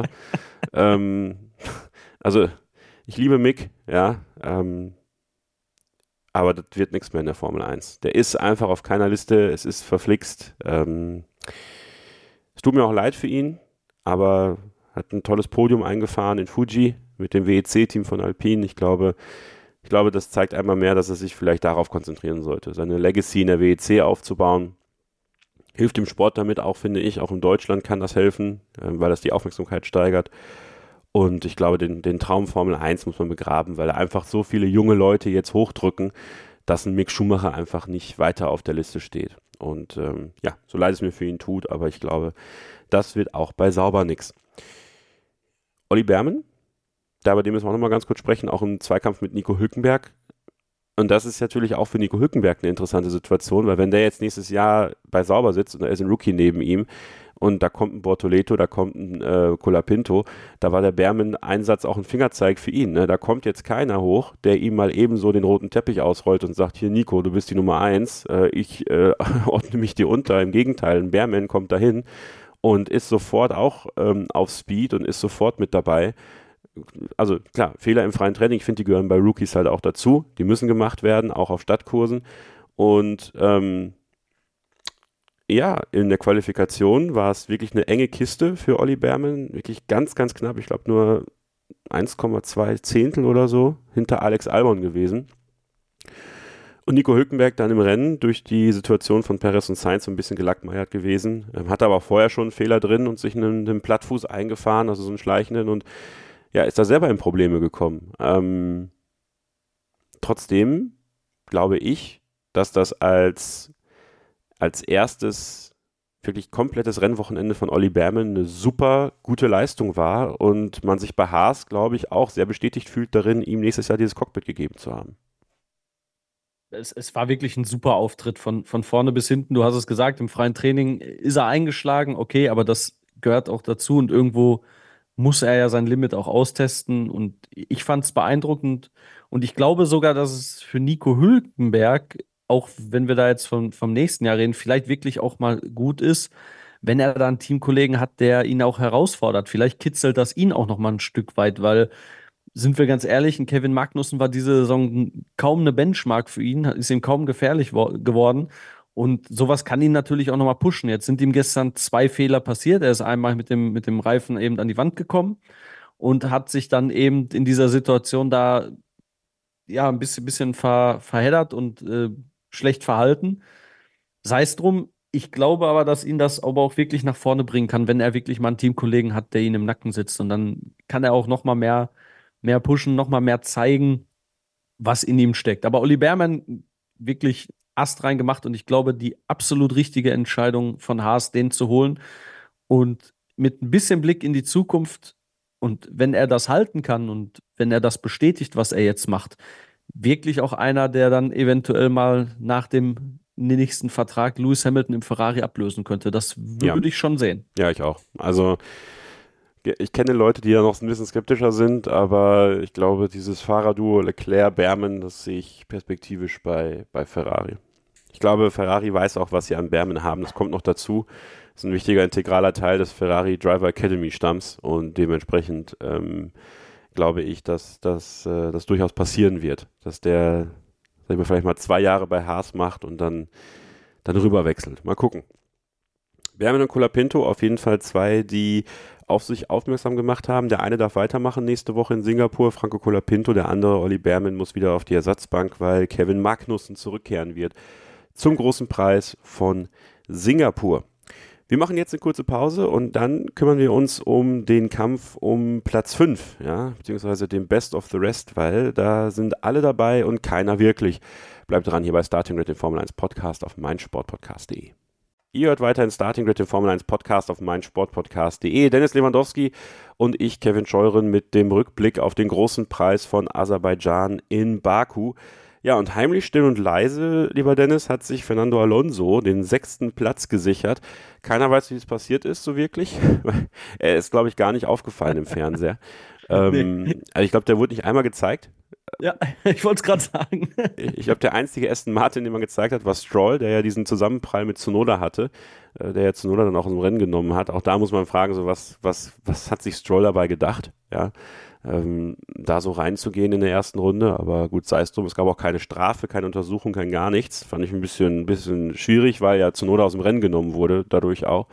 ähm, also ich liebe Mick, ja, ähm, aber das wird nichts mehr in der Formel eins. Der ist einfach auf keiner Liste, es ist verflixt. Ähm, es tut mir auch leid für ihn, aber hat ein tolles Podium eingefahren in Fuji mit dem W E C-Team von Alpine. Ich glaube, ich glaube, das zeigt einmal mehr, dass er sich vielleicht darauf konzentrieren sollte, seine Legacy in der W E C aufzubauen. Hilft dem Sport damit auch, finde ich. Auch in Deutschland kann das helfen, äh, weil das die Aufmerksamkeit steigert. Und ich glaube, den, den Traum Formel eins muss man begraben, weil einfach so viele junge Leute jetzt hochdrücken, dass ein Mick Schumacher einfach nicht weiter auf der Liste steht. Und ähm, ja, so leid es mir für ihn tut, aber ich glaube, das wird auch bei Sauber nix. Olli Bermann, da bei dem müssen wir auch nochmal ganz kurz sprechen, auch im Zweikampf mit Nico Hülkenberg. Und das ist natürlich auch für Nico Hülkenberg eine interessante Situation, weil wenn der jetzt nächstes Jahr bei Sauber sitzt und da ist ein Rookie neben ihm und da kommt ein Bortoleto, da kommt ein äh, Colapinto, da war der Bermann-Einsatz auch ein Fingerzeig für ihn. Ne? Da kommt jetzt keiner hoch, der ihm mal ebenso den roten Teppich ausrollt und sagt, hier Nico, du bist die Nummer eins, äh, ich äh, ordne mich dir unter. Im Gegenteil, ein Bermann kommt dahin und ist sofort auch ähm, auf Speed und ist sofort mit dabei. Also klar, Fehler im freien Training, ich finde, die gehören bei Rookies halt auch dazu. Die müssen gemacht werden, auch auf Stadtkursen. Und ähm, ja, in der Qualifikation war es wirklich eine enge Kiste für Olli Bermann. Wirklich ganz, ganz knapp. Ich glaube nur eins Komma zwei Zehntel oder so hinter Alex Albon gewesen. Und Nico Hülkenberg dann im Rennen durch die Situation von Perez und Sainz so ein bisschen gelackmeiert gewesen. Ähm, hatte aber auch vorher schon einen Fehler drin und sich einen, einen Plattfuß eingefahren, also so einen schleichenden, und ja, ist da selber in Probleme gekommen. Ähm, trotzdem glaube ich, dass das als, als erstes wirklich komplettes Rennwochenende von Olli Bearman eine super gute Leistung war und man sich bei Haas, glaube ich, auch sehr bestätigt fühlt darin, ihm nächstes Jahr dieses Cockpit gegeben zu haben. Es, es war wirklich ein super Auftritt von, von vorne bis hinten. Du hast es gesagt, im freien Training ist er eingeschlagen, okay, aber das gehört auch dazu und irgendwo muss er ja sein Limit auch austesten und ich fand es beeindruckend und ich glaube sogar, dass es für Nico Hülkenberg, auch wenn wir da jetzt vom, vom nächsten Jahr reden, vielleicht wirklich auch mal gut ist, wenn er da einen Teamkollegen hat, der ihn auch herausfordert. Vielleicht kitzelt das ihn auch noch mal ein Stück weit, weil sind wir ganz ehrlich, ein Kevin Magnussen war diese Saison kaum eine Benchmark für ihn, ist ihm kaum gefährlich geworden. Und sowas kann ihn natürlich auch nochmal pushen. Jetzt sind ihm gestern zwei Fehler passiert. Er ist einmal mit dem, mit dem Reifen eben an die Wand gekommen und hat sich dann eben in dieser Situation da ja ein bisschen, bisschen ver, verheddert und äh, schlecht verhalten. Sei es drum, ich glaube aber, dass ihn das aber auch wirklich nach vorne bringen kann, wenn er wirklich mal einen Teamkollegen hat, der ihn im Nacken sitzt. Und dann kann er auch nochmal mehr mehr pushen, noch mal mehr zeigen, was in ihm steckt. Aber Olli Bearman wirklich astrein gemacht und ich glaube, die absolut richtige Entscheidung von Haas, den zu holen und mit ein bisschen Blick in die Zukunft und wenn er das halten kann und wenn er das bestätigt, was er jetzt macht, wirklich auch einer, der dann eventuell mal nach dem nächsten Vertrag Lewis Hamilton im Ferrari ablösen könnte. Das würde Ja. ich schon sehen. Ja, ich auch. Also ich kenne Leute, die ja noch ein bisschen skeptischer sind, aber ich glaube, dieses Fahrerduo Leclerc-Bearman, das sehe ich perspektivisch bei, bei Ferrari. Ich glaube, Ferrari weiß auch, was sie an Bearman haben. Das kommt noch dazu. Das ist ein wichtiger, integraler Teil des Ferrari Driver Academy Stamms und dementsprechend ähm, glaube ich, dass, dass äh, das durchaus passieren wird, dass der, sag ich mal, vielleicht mal zwei Jahre bei Haas macht und dann, dann rüber wechselt. Mal gucken. Bearman und Colapinto auf jeden Fall zwei, die auf sich aufmerksam gemacht haben. Der eine darf weitermachen nächste Woche in Singapur, Franco Colapinto, der andere, Olli Bearman, muss wieder auf die Ersatzbank, weil Kevin Magnussen zurückkehren wird zum großen Preis von Singapur. Wir machen jetzt eine kurze Pause und dann kümmern wir uns um den Kampf um Platz fünf, ja, beziehungsweise den Best of the Rest, weil da sind alle dabei und keiner wirklich. Bleibt dran hier bei Starting Grid, dem Formel eins Podcast auf meinsportpodcast punkt de. Ihr hört weiterhin Starting Grid, den Formel eins Podcast auf meinsportpodcast punkt de. Dennis Lewandowski und ich, Kevin Scheuren, mit dem Rückblick auf den großen Preis von Aserbaidschan in Baku. Ja, und heimlich, still und leise, lieber Dennis, hat sich Fernando Alonso den sechsten Platz gesichert. Keiner weiß, wie es passiert ist, so wirklich. Er ist, glaube ich, gar nicht aufgefallen im Fernseher. ähm, Nee. also ich glaube, der wurde nicht einmal gezeigt. Ja, ich wollte es gerade sagen. Ich glaube, der einzige Aston Martin, den man gezeigt hat, war Stroll, der ja diesen Zusammenprall mit Tsunoda hatte, äh, der ja Tsunoda dann auch im Rennen genommen hat. Auch da muss man fragen, so was, was, was hat sich Stroll dabei gedacht, ja, ähm, da so reinzugehen in der ersten Runde. Aber gut, sei es drum, es gab auch keine Strafe, keine Untersuchung, kein gar nichts. Fand ich ein bisschen, ein bisschen schwierig, weil ja Tsunoda aus dem Rennen genommen wurde, dadurch auch.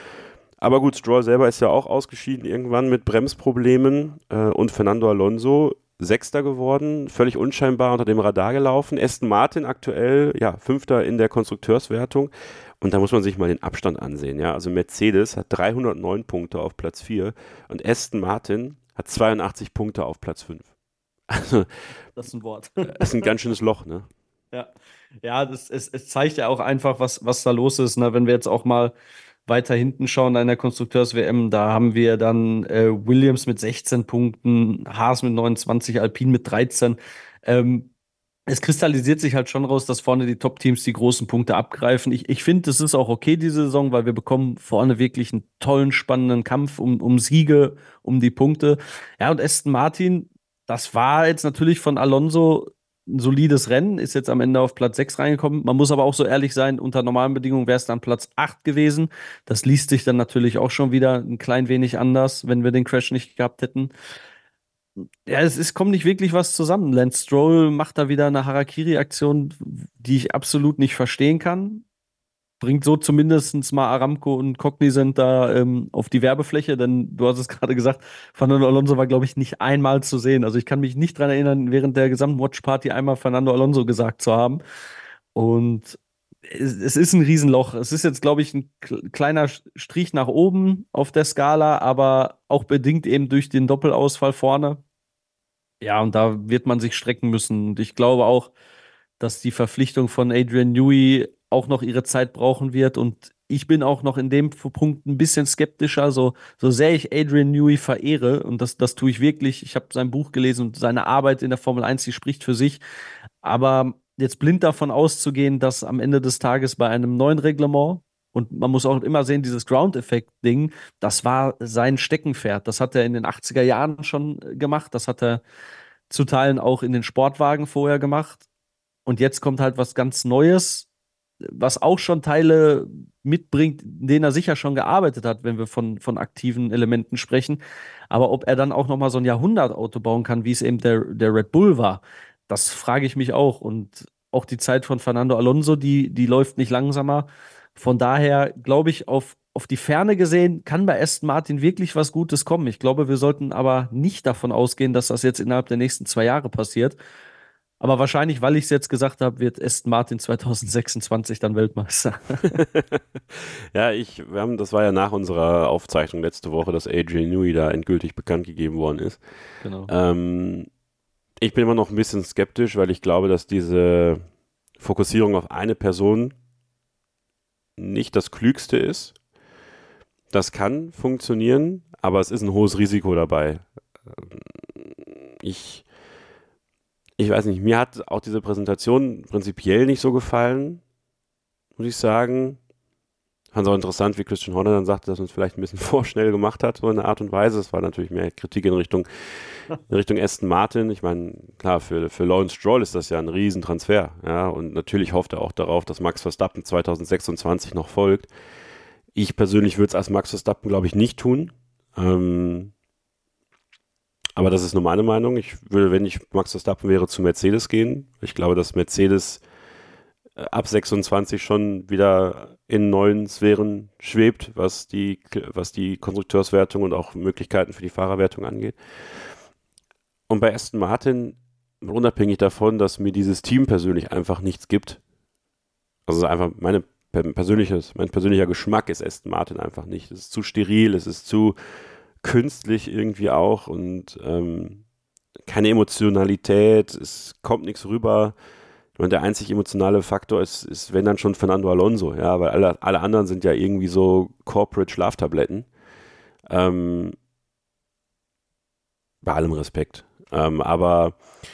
Aber gut, Stroll selber ist ja auch ausgeschieden irgendwann mit Bremsproblemen äh, und Fernando Alonso Sechster geworden, völlig unscheinbar unter dem Radar gelaufen. Aston Martin aktuell, ja, Fünfter in der Konstrukteurswertung. Und da muss man sich mal den Abstand ansehen, ja. Also Mercedes hat dreihundertneun Punkte auf Platz vier und Aston Martin hat zweiundachtzig Punkte auf Platz fünf. Also, Das ist ein Wort. das ist ein ganz schönes Loch, ne? Ja, ja das, es, es zeigt ja auch einfach, was, was da los ist. Ne? Wenn wir jetzt auch mal weiter hinten schauen in der Konstrukteurs-W M, da haben wir dann äh, Williams mit sechzehn Punkten, Haas mit neunundzwanzig, Alpine mit dreizehn. Ähm, es kristallisiert sich halt schon raus, dass vorne die Top-Teams die großen Punkte abgreifen. Ich, ich finde, das ist auch okay diese Saison, weil wir bekommen vorne wirklich einen tollen, spannenden Kampf um, um Siege, um die Punkte. Ja, und Aston Martin, das war jetzt natürlich von Alonso ein solides Rennen, ist jetzt am Ende auf Platz sechs reingekommen. Man muss aber auch so ehrlich sein, unter normalen Bedingungen wäre es dann Platz acht gewesen. Das liest sich dann natürlich auch schon wieder ein klein wenig anders, wenn wir den Crash nicht gehabt hätten. Ja, es ist, kommt nicht wirklich was zusammen. Lance Stroll macht da wieder eine Harakiri-Aktion, die ich absolut nicht verstehen kann. Bringt so zumindest mal Aramco und Cognizant da ähm, auf die Werbefläche, denn du hast es gerade gesagt, Fernando Alonso war, glaube ich, nicht einmal zu sehen. Also ich kann mich nicht dran erinnern, während der gesamten Watch-Party einmal Fernando Alonso gesagt zu haben. Und es, es ist ein Riesenloch. Es ist jetzt, glaube ich, ein kleiner Strich nach oben auf der Skala, aber auch bedingt eben durch den Doppelausfall vorne. Ja, und da wird man sich strecken müssen. Und ich glaube auch, dass die Verpflichtung von Adrian Newey auch noch ihre Zeit brauchen wird. Und ich bin auch noch in dem Punkt ein bisschen skeptischer, so, so sehr ich Adrian Newey verehre, und das, das tue ich wirklich. Ich habe sein Buch gelesen und seine Arbeit in der Formel eins, die spricht für sich. Aber jetzt blind davon auszugehen, dass am Ende des Tages bei einem neuen Reglement, und man muss auch immer sehen, dieses Ground-Effekt-Ding, das war sein Steckenpferd. Das hat er in den achtziger Jahren schon äh, gemacht. Das hat er zu Teilen auch in den Sportwagen vorher gemacht. Und jetzt kommt halt was ganz Neues, was auch schon Teile mitbringt, in denen er sicher schon gearbeitet hat, wenn wir von, von aktiven Elementen sprechen. Aber ob er dann auch nochmal so ein Jahrhundertauto bauen kann, wie es eben der, der Red Bull war, das frage ich mich auch. Und auch die Zeit von Fernando Alonso, die, die läuft nicht langsamer. Von daher glaube ich, auf, auf die Ferne gesehen, kann bei Aston Martin wirklich was Gutes kommen. Ich glaube, wir sollten aber nicht davon ausgehen, dass das jetzt innerhalb der nächsten zwei Jahre passiert. Aber wahrscheinlich, weil ich es jetzt gesagt habe, wird Aston Martin zwanzig sechsundzwanzig dann Weltmeister. Ja, ich, wir haben, das war ja nach unserer Aufzeichnung letzte Woche, dass Adrian Newey da endgültig bekannt gegeben worden ist. Genau. Ähm, ich bin immer noch ein bisschen skeptisch, weil ich glaube, dass diese Fokussierung auf eine Person nicht das Klügste ist. Das kann funktionieren, aber es ist ein hohes Risiko dabei. Ich Ich weiß nicht, mir hat auch diese Präsentation prinzipiell nicht so gefallen, muss ich sagen. Fand es auch interessant, wie Christian Horner dann sagte, dass man es vielleicht ein bisschen vorschnell gemacht hat, so in der Art und Weise. Es war natürlich mehr Kritik in Richtung, in Richtung Aston Martin. Ich meine, klar, für, für Lawrence Stroll ist das ja ein Riesentransfer. Ja, und natürlich hofft er auch darauf, dass Max Verstappen zwanzig sechsundzwanzig noch folgt. Ich persönlich würde es als Max Verstappen, glaube ich, nicht tun. Ähm, Aber das ist nur meine Meinung. Ich würde, wenn ich Max Verstappen wäre, zu Mercedes gehen. Ich glaube, dass Mercedes ab sechsundzwanzig schon wieder in neuen Sphären schwebt, was die, was die Konstrukteurswertung und auch Möglichkeiten für die Fahrerwertung angeht. Und bei Aston Martin, unabhängig davon, dass mir dieses Team persönlich einfach nichts gibt, also einfach meine persönliches, mein persönlicher Geschmack ist Aston Martin einfach nicht. Es ist zu steril, es ist zu künstlich irgendwie auch und ähm, keine Emotionalität, es kommt nichts rüber. Ich meine, der einzig emotionale Faktor ist, ist, wenn dann schon Fernando Alonso, ja, weil alle, alle anderen sind ja irgendwie so Corporate Schlaftabletten. Ähm, bei allem Respekt. Ähm, aber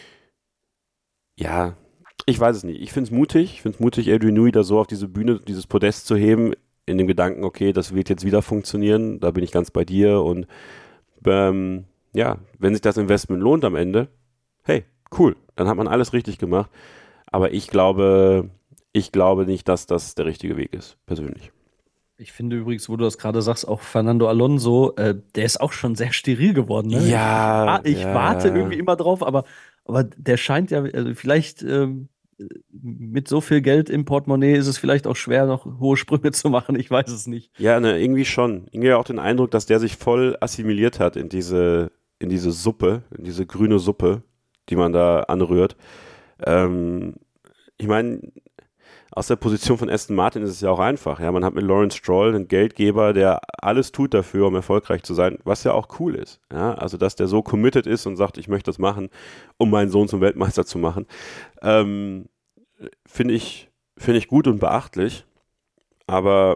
ja, ich weiß es nicht. Ich finde es mutig. Ich finde es mutig, Adrian Newey da so auf diese Bühne, dieses Podest zu heben, in dem Gedanken, okay, das wird jetzt wieder funktionieren, da bin ich ganz bei dir und ähm, ja, wenn sich das Investment lohnt am Ende, hey, cool, dann hat man alles richtig gemacht, aber ich glaube, ich glaube nicht, dass das der richtige Weg ist, persönlich. Ich finde übrigens, wo du das gerade sagst, auch Fernando Alonso, äh, der ist auch schon sehr steril geworden. Ne? Ja, Ich, ich ja. warte irgendwie immer drauf, aber, aber der scheint ja, also vielleicht ähm, mit so viel Geld im Portemonnaie ist es vielleicht auch schwer, noch hohe Sprünge zu machen. Ich weiß es nicht. Ja, ne, irgendwie schon. Irgendwie auch den Eindruck, dass der sich voll assimiliert hat in diese, in diese Suppe, in diese grüne Suppe, die man da anrührt. Ähm, ich meine, aus der Position von Aston Martin ist es ja auch einfach. Ja, man hat mit Lawrence Stroll einen Geldgeber, der alles tut dafür, um erfolgreich zu sein, was ja auch cool ist. Ja, also, dass der so committed ist und sagt, ich möchte das machen, um meinen Sohn zum Weltmeister zu machen. Ähm, finde ich, finde ich gut und beachtlich. Aber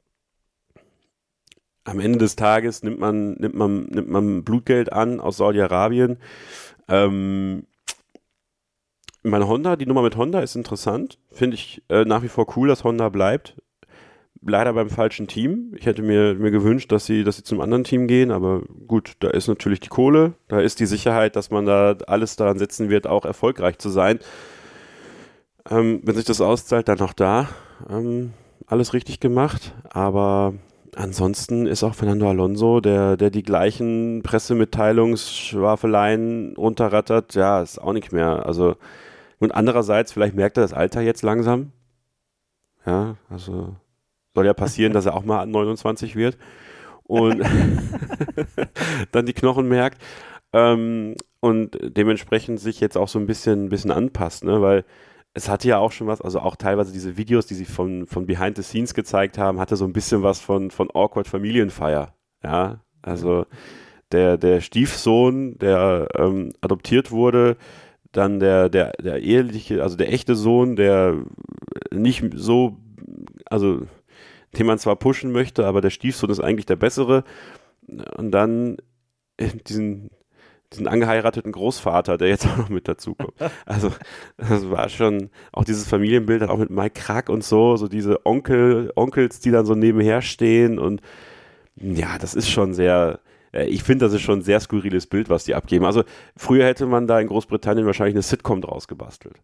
am Ende des Tages nimmt man, nimmt man, nimmt man Blutgeld an aus Saudi-Arabien. Ähm, meine Honda, die Nummer mit Honda ist interessant. Finde ich äh, nach wie vor cool, dass Honda bleibt. Leider beim falschen Team. Ich hätte mir, mir gewünscht, dass sie, dass sie zum anderen Team gehen, aber gut, da ist natürlich die Kohle, da ist die Sicherheit, dass man da alles daran setzen wird, auch erfolgreich zu sein. Ähm, wenn sich das auszahlt, dann auch da. Ähm, alles richtig gemacht, aber ansonsten ist auch Fernando Alonso, der, der die gleichen Pressemitteilungsschwafeleien runterrattert, ja, ist auch nicht mehr. Also, und andererseits, vielleicht merkt er das Alter jetzt langsam. Ja, also soll ja passieren, dass er auch mal neunundzwanzig wird und dann die Knochen merkt ähm, und dementsprechend sich jetzt auch so ein bisschen, ein bisschen anpasst, ne, weil es hatte ja auch schon was, also auch teilweise diese Videos, die sie von, von Behind the Scenes gezeigt haben, hatte so ein bisschen was von, von Awkward Familienfeier, ja, also der, der Stiefsohn, der ähm, adoptiert wurde, dann der, der, der eheliche, also der echte Sohn, der nicht so, also den man zwar pushen möchte, aber der Stiefsohn ist eigentlich der Bessere. Und dann diesen, diesen angeheirateten Großvater, der jetzt auch noch mit dazukommt. Also das war schon, auch dieses Familienbild, dann auch mit Mike Krag und so, so diese Onkel, Onkels, die dann so nebenher stehen und ja, das ist schon sehr, ich finde, das ist schon ein sehr skurriles Bild, was die abgeben. Also früher hätte man da in Großbritannien wahrscheinlich eine Sitcom draus gebastelt.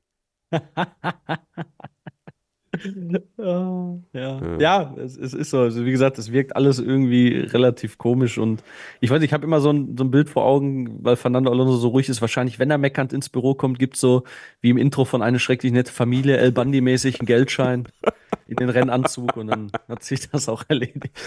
Ja, ja. ja es, es ist so. Also wie gesagt, es wirkt alles irgendwie relativ komisch und ich weiß, ich habe immer so ein, so ein Bild vor Augen, weil Fernando Alonso so ruhig ist. Wahrscheinlich, wenn er meckernd ins Büro kommt, gibt es so wie im Intro von Eine schrecklich nette Familie, El Bundy-mäßig einen Geldschein in den Rennanzug und dann hat sich das auch erledigt.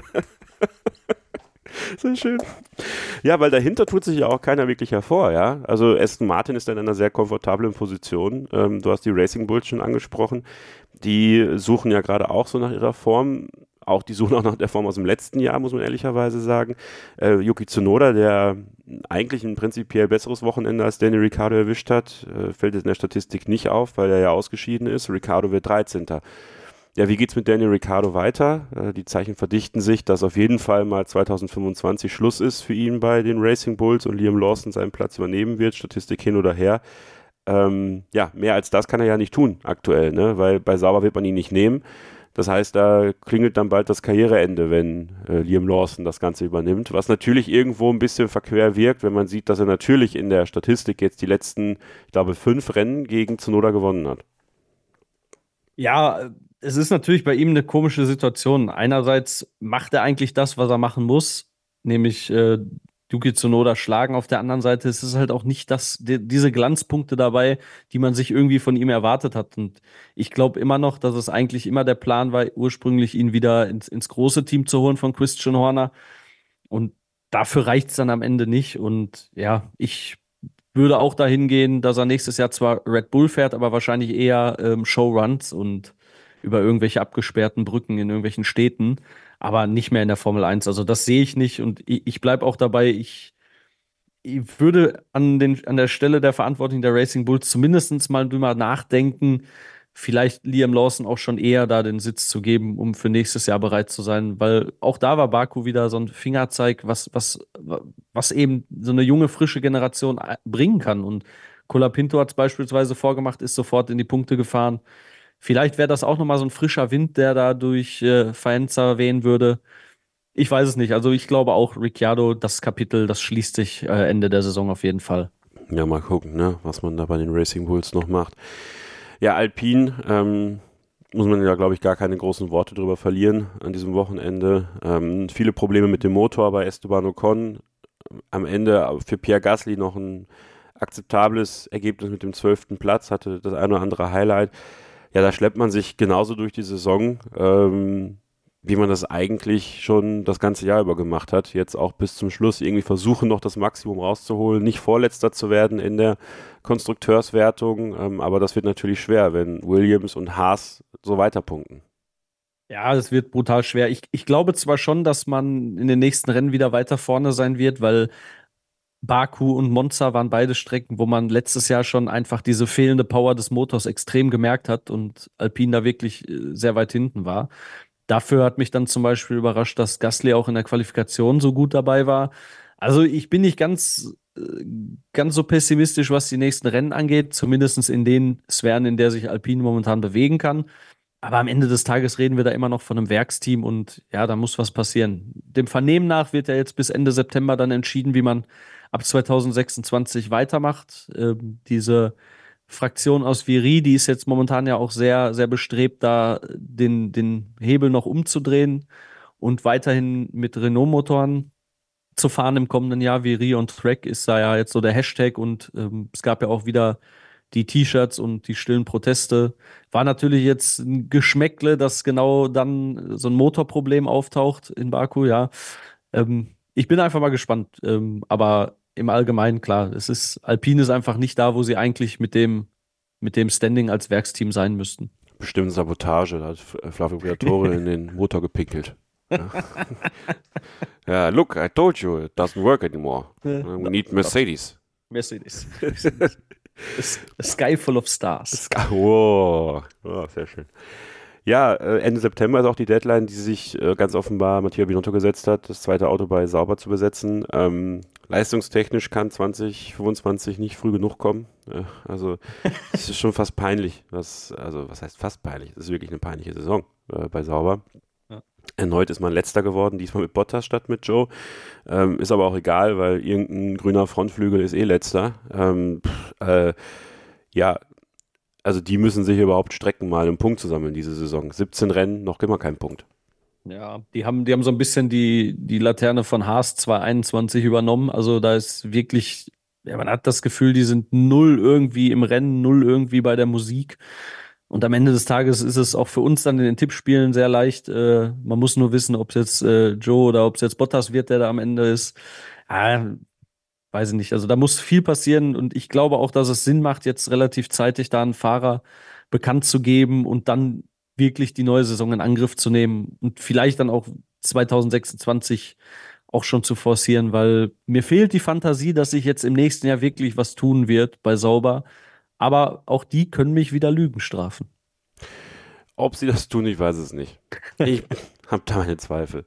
Sehr schön. Ja, weil dahinter tut sich ja auch keiner wirklich hervor, ja. Also Aston Martin ist dann in einer sehr komfortablen Position. Ähm, du hast die Racing Bulls schon angesprochen. Die suchen ja gerade auch so nach ihrer Form. Auch die suchen auch nach der Form aus dem letzten Jahr, muss man ehrlicherweise sagen. Äh, Yuki Tsunoda, der eigentlich ein prinzipiell besseres Wochenende als Danny Ricciardo erwischt hat, äh, fällt jetzt in der Statistik nicht auf, weil er ja ausgeschieden ist. Ricciardo wird dreizehnter Ja, wie geht's mit Daniel Ricciardo weiter? Äh, die Zeichen verdichten sich, dass auf jeden Fall mal zwanzig fünfundzwanzig Schluss ist für ihn bei den Racing Bulls und Liam Lawson seinen Platz übernehmen wird, Statistik hin oder her. Ähm, ja, mehr als das kann er ja nicht tun aktuell, ne? Weil bei Sauber wird man ihn nicht nehmen. Das heißt, da klingelt dann bald das Karriereende, wenn äh, Liam Lawson das Ganze übernimmt, was natürlich irgendwo ein bisschen verquer wirkt, wenn man sieht, dass er natürlich in der Statistik jetzt die letzten, ich glaube, fünf Rennen gegen Tsunoda gewonnen hat. Ja, es ist natürlich bei ihm eine komische Situation. Einerseits macht er eigentlich das, was er machen muss, nämlich äh, Yuki Tsunoda schlagen. Auf der anderen Seite ist es halt auch nicht das, die, diese Glanzpunkte dabei, die man sich irgendwie von ihm erwartet hat. Und ich glaube immer noch, dass es eigentlich immer der Plan war, ursprünglich ihn wieder ins, ins große Team zu holen von Christian Horner. Und dafür reicht es dann am Ende nicht. Und ja, ich würde auch dahin gehen, dass er nächstes Jahr zwar Red Bull fährt, aber wahrscheinlich eher ähm, Showruns und über irgendwelche abgesperrten Brücken in irgendwelchen Städten, aber nicht mehr in der Formel eins. Also das sehe ich nicht und ich, ich bleibe auch dabei, ich, ich würde an, den, an der Stelle der Verantwortlichen der Racing Bulls zumindest mal drüber nachdenken, vielleicht Liam Lawson auch schon eher da den Sitz zu geben, um für nächstes Jahr bereit zu sein, weil auch da war Baku wieder so ein Fingerzeig, was, was, was eben so eine junge, frische Generation bringen kann. Und Colapinto hat es beispielsweise vorgemacht, ist sofort in die Punkte gefahren. Vielleicht wäre das auch nochmal so ein frischer Wind, der da durch äh, Faenza wehen würde. Ich weiß es nicht. Also ich glaube auch, Ricciardo, das Kapitel, das schließt sich äh, Ende der Saison auf jeden Fall. Ja, mal gucken, ne, was man da bei den Racing Bulls noch macht. Ja, Alpine, ähm, muss man ja, glaube ich, gar keine großen Worte drüber verlieren an diesem Wochenende. Ähm, viele Probleme mit dem Motor bei Esteban Ocon. Am Ende für Pierre Gasly noch ein akzeptables Ergebnis mit dem zwölften Platz, hatte das eine oder andere Highlight. Ja, da schleppt man sich genauso durch die Saison, ähm, wie man das eigentlich schon das ganze Jahr über gemacht hat. Jetzt auch bis zum Schluss irgendwie versuchen, noch das Maximum rauszuholen, nicht Vorletzter zu werden in der Konstrukteurswertung, ähm, aber das wird natürlich schwer, wenn Williams und Haas so weiterpunkten. Ja, das wird brutal schwer. Ich, ich glaube zwar schon, dass man in den nächsten Rennen wieder weiter vorne sein wird, weil Baku und Monza waren beide Strecken, wo man letztes Jahr schon einfach diese fehlende Power des Motors extrem gemerkt hat und Alpine da wirklich sehr weit hinten war. Dafür hat mich dann zum Beispiel überrascht, dass Gasly auch in der Qualifikation so gut dabei war. Also ich bin nicht ganz, ganz so pessimistisch, was die nächsten Rennen angeht, zumindest in den Sphären, in der sich Alpine momentan bewegen kann. Aber am Ende des Tages reden wir da immer noch von einem Werksteam und ja, da muss was passieren. Dem Vernehmen nach wird ja jetzt bis Ende September dann entschieden, wie man ab zwanzig sechsundzwanzig weitermacht. Ähm, diese Fraktion aus Viry, die ist jetzt momentan ja auch sehr, sehr bestrebt, da den, den Hebel noch umzudrehen und weiterhin mit Renault-Motoren zu fahren im kommenden Jahr. Viry on Track ist da ja jetzt so der Hashtag und ähm, es gab ja auch wieder die T-Shirts und die stillen Proteste. War natürlich jetzt ein Geschmäckle, dass genau dann so ein Motorproblem auftaucht in Baku, ja. Ähm, ich bin einfach mal gespannt, ähm, aber im Allgemeinen, klar, es ist, Alpine ist einfach nicht da, wo sie eigentlich mit dem, mit dem Standing als Werksteam sein müssten. Bestimmt Sabotage, da hat Flavio Briatore in den Motor gepinkelt. Ja. Ja, look, I told you, it doesn't work anymore. We need Mercedes. Mercedes. A sky full of stars. Wow, oh, sehr schön. Ja, äh, Ende September ist auch die Deadline, die sich äh, ganz offenbar Mattia Binotto gesetzt hat, das zweite Auto bei Sauber zu besetzen. Ähm, leistungstechnisch kann zwanzig fünfundzwanzig nicht früh genug kommen. Äh, also es ist schon fast peinlich. Was, also was heißt fast peinlich? Es ist wirklich eine peinliche Saison äh, bei Sauber. Ja. Erneut ist man Letzter geworden, diesmal mit Bottas statt mit Joe. Ähm, ist aber auch egal, weil irgendein grüner Frontflügel ist eh Letzter. Ähm, pff, äh, ja, also die müssen sich überhaupt strecken, mal einen Punkt zu sammeln diese Saison. siebzehn Rennen, noch immer kein Punkt. Ja, die haben, die haben so ein bisschen die, die Laterne von Haas zwanzig einundzwanzig übernommen. Also da ist wirklich, ja, man hat das Gefühl, die sind null irgendwie im Rennen, null irgendwie bei der Musik. Und am Ende des Tages ist es auch für uns dann in den Tippspielen sehr leicht. Äh, man muss nur wissen, ob es jetzt äh, Joe oder ob es jetzt Bottas wird, der da am Ende ist. Ja, weiß ich nicht. Also da muss viel passieren und ich glaube auch, dass es Sinn macht, jetzt relativ zeitig da einen Fahrer bekannt zu geben und dann wirklich die neue Saison in Angriff zu nehmen und vielleicht dann auch zwanzig sechsundzwanzig auch schon zu forcieren, weil mir fehlt die Fantasie, dass sich jetzt im nächsten Jahr wirklich was tun wird bei Sauber. Aber auch die können mich wieder Lügen strafen. Ob sie das tun, ich weiß es nicht. Ich habe da meine Zweifel.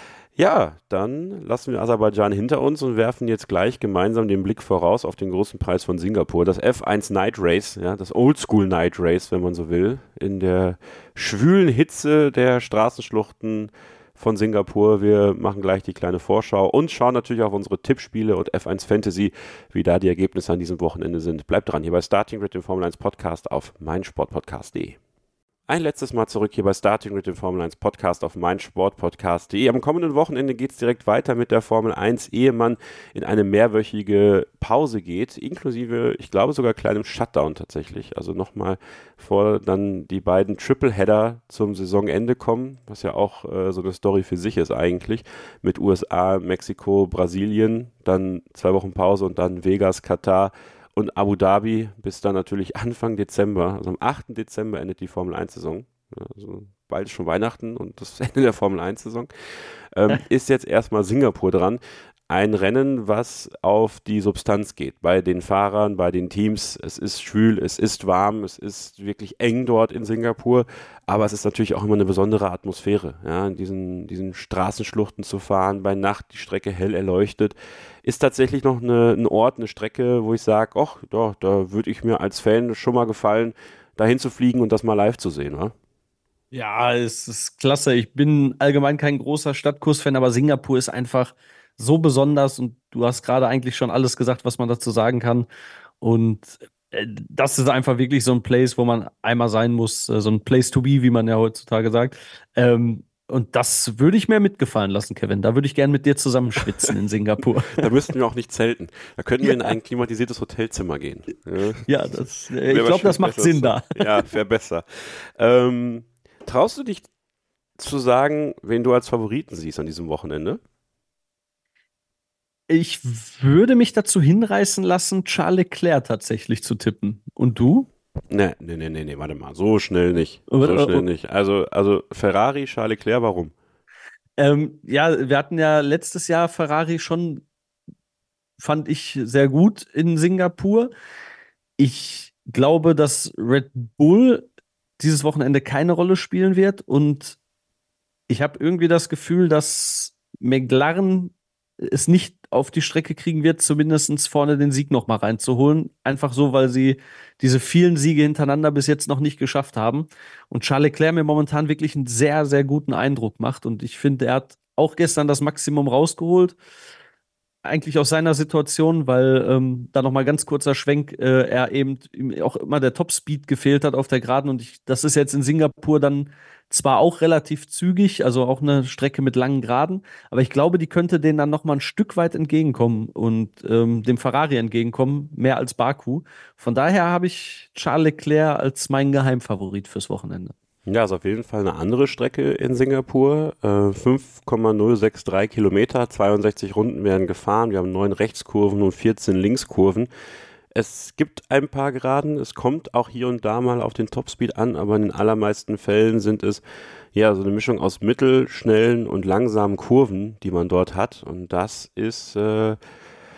Ja, dann lassen wir Aserbaidschan hinter uns und werfen jetzt gleich gemeinsam den Blick voraus auf den großen Preis von Singapur. Das F eins Night Race, ja, das Oldschool Night Race, wenn man so will, in der schwülen Hitze der Straßenschluchten von Singapur. Wir machen gleich die kleine Vorschau und schauen natürlich auf unsere Tippspiele und F eins Fantasy, wie da die Ergebnisse an diesem Wochenende sind. Bleibt dran, hier bei Starting Grid, dem Formel eins Podcast auf meinsportpodcast punkt de. Ein letztes Mal zurück hier bei Starting Grid, dem Formel eins Podcast auf meinsportpodcast punkt de. Am kommenden Wochenende geht es direkt weiter mit der Formel eins, ehe man in eine mehrwöchige Pause geht, inklusive, ich glaube sogar kleinem Shutdown tatsächlich. Also nochmal vor dann die beiden Tripleheader zum Saisonende kommen, was ja auch äh, so eine Story für sich ist eigentlich, mit U S A, Mexiko, Brasilien, dann zwei Wochen Pause und dann Vegas, Katar und Abu Dhabi bis dann natürlich Anfang Dezember, also am achten Dezember endet die Formel eins Saison. Also bald schon Weihnachten und das Ende der Formel eins Saison. Ähm, ist jetzt erstmal Singapur dran. Ein Rennen, was auf die Substanz geht. Bei den Fahrern, bei den Teams. Es ist schwül, es ist warm, es ist wirklich eng dort in Singapur. Aber es ist natürlich auch immer eine besondere Atmosphäre. Ja, in diesen, diesen Straßenschluchten zu fahren, bei Nacht die Strecke hell erleuchtet. Ist tatsächlich noch eine, ein Ort, eine Strecke, wo ich sage, ach, da, da würde ich mir als Fan schon mal gefallen, dahin zu fliegen und das mal live zu sehen, oder? Ja, es ist klasse. Ich bin allgemein kein großer Stadtkurs-Fan, aber Singapur ist einfach so besonders und du hast gerade eigentlich schon alles gesagt, was man dazu sagen kann. Und äh, das ist einfach wirklich so ein Place, wo man einmal sein muss, äh, so ein Place to be, wie man ja heutzutage sagt. Ähm, und das würde ich mir mitgefallen lassen, Kevin. Da würde ich gern mit dir zusammen schwitzen in Singapur. Da müssten wir auch nicht zelten. Da könnten wir in ein klimatisiertes Hotelzimmer gehen. Ja, ja das, äh, ich glaube, das macht Sinn da. Ja, wäre besser. Ähm, traust du dich zu sagen, wen du als Favoriten siehst an diesem Wochenende? Ich würde mich dazu hinreißen lassen, Charles Leclerc tatsächlich zu tippen. Und du? Nee, nee, nee, nee, nee, warte mal. So schnell nicht. So schnell nicht. Also, also Ferrari, Charles Leclerc, warum? Ähm, ja, wir hatten ja letztes Jahr Ferrari schon, fand ich, sehr gut in Singapur. Ich glaube, dass Red Bull dieses Wochenende keine Rolle spielen wird. Und ich habe irgendwie das Gefühl, dass McLaren es nicht auf die Strecke kriegen wird, zumindest vorne den Sieg noch mal reinzuholen. Einfach so, weil sie diese vielen Siege hintereinander bis jetzt noch nicht geschafft haben. Und Charles Leclerc mir momentan wirklich einen sehr, sehr guten Eindruck macht. Und ich finde, er hat auch gestern das Maximum rausgeholt. Eigentlich aus seiner Situation, weil ähm, da noch mal ganz kurzer Schwenk, äh, er eben ihm auch immer der Topspeed gefehlt hat auf der Geraden. Und ich, das ist jetzt in Singapur dann zwar auch relativ zügig, also auch eine Strecke mit langen Geraden, aber ich glaube, die könnte denen dann noch mal ein Stück weit entgegenkommen und ähm, dem Ferrari entgegenkommen, mehr als Baku. Von daher habe ich Charles Leclerc als meinen Geheimfavorit fürs Wochenende. Ja, ist auf jeden Fall eine andere Strecke in Singapur. Äh, fünf Komma null sechs drei Kilometer, zweiundsechzig Runden werden gefahren. Wir haben neun Rechtskurven und vierzehn Linkskurven. Es gibt ein paar Geraden, es kommt auch hier und da mal auf den Topspeed an, aber in den allermeisten Fällen sind es ja so eine Mischung aus mittel-, schnellen und langsamen Kurven, die man dort hat. Und das ist äh,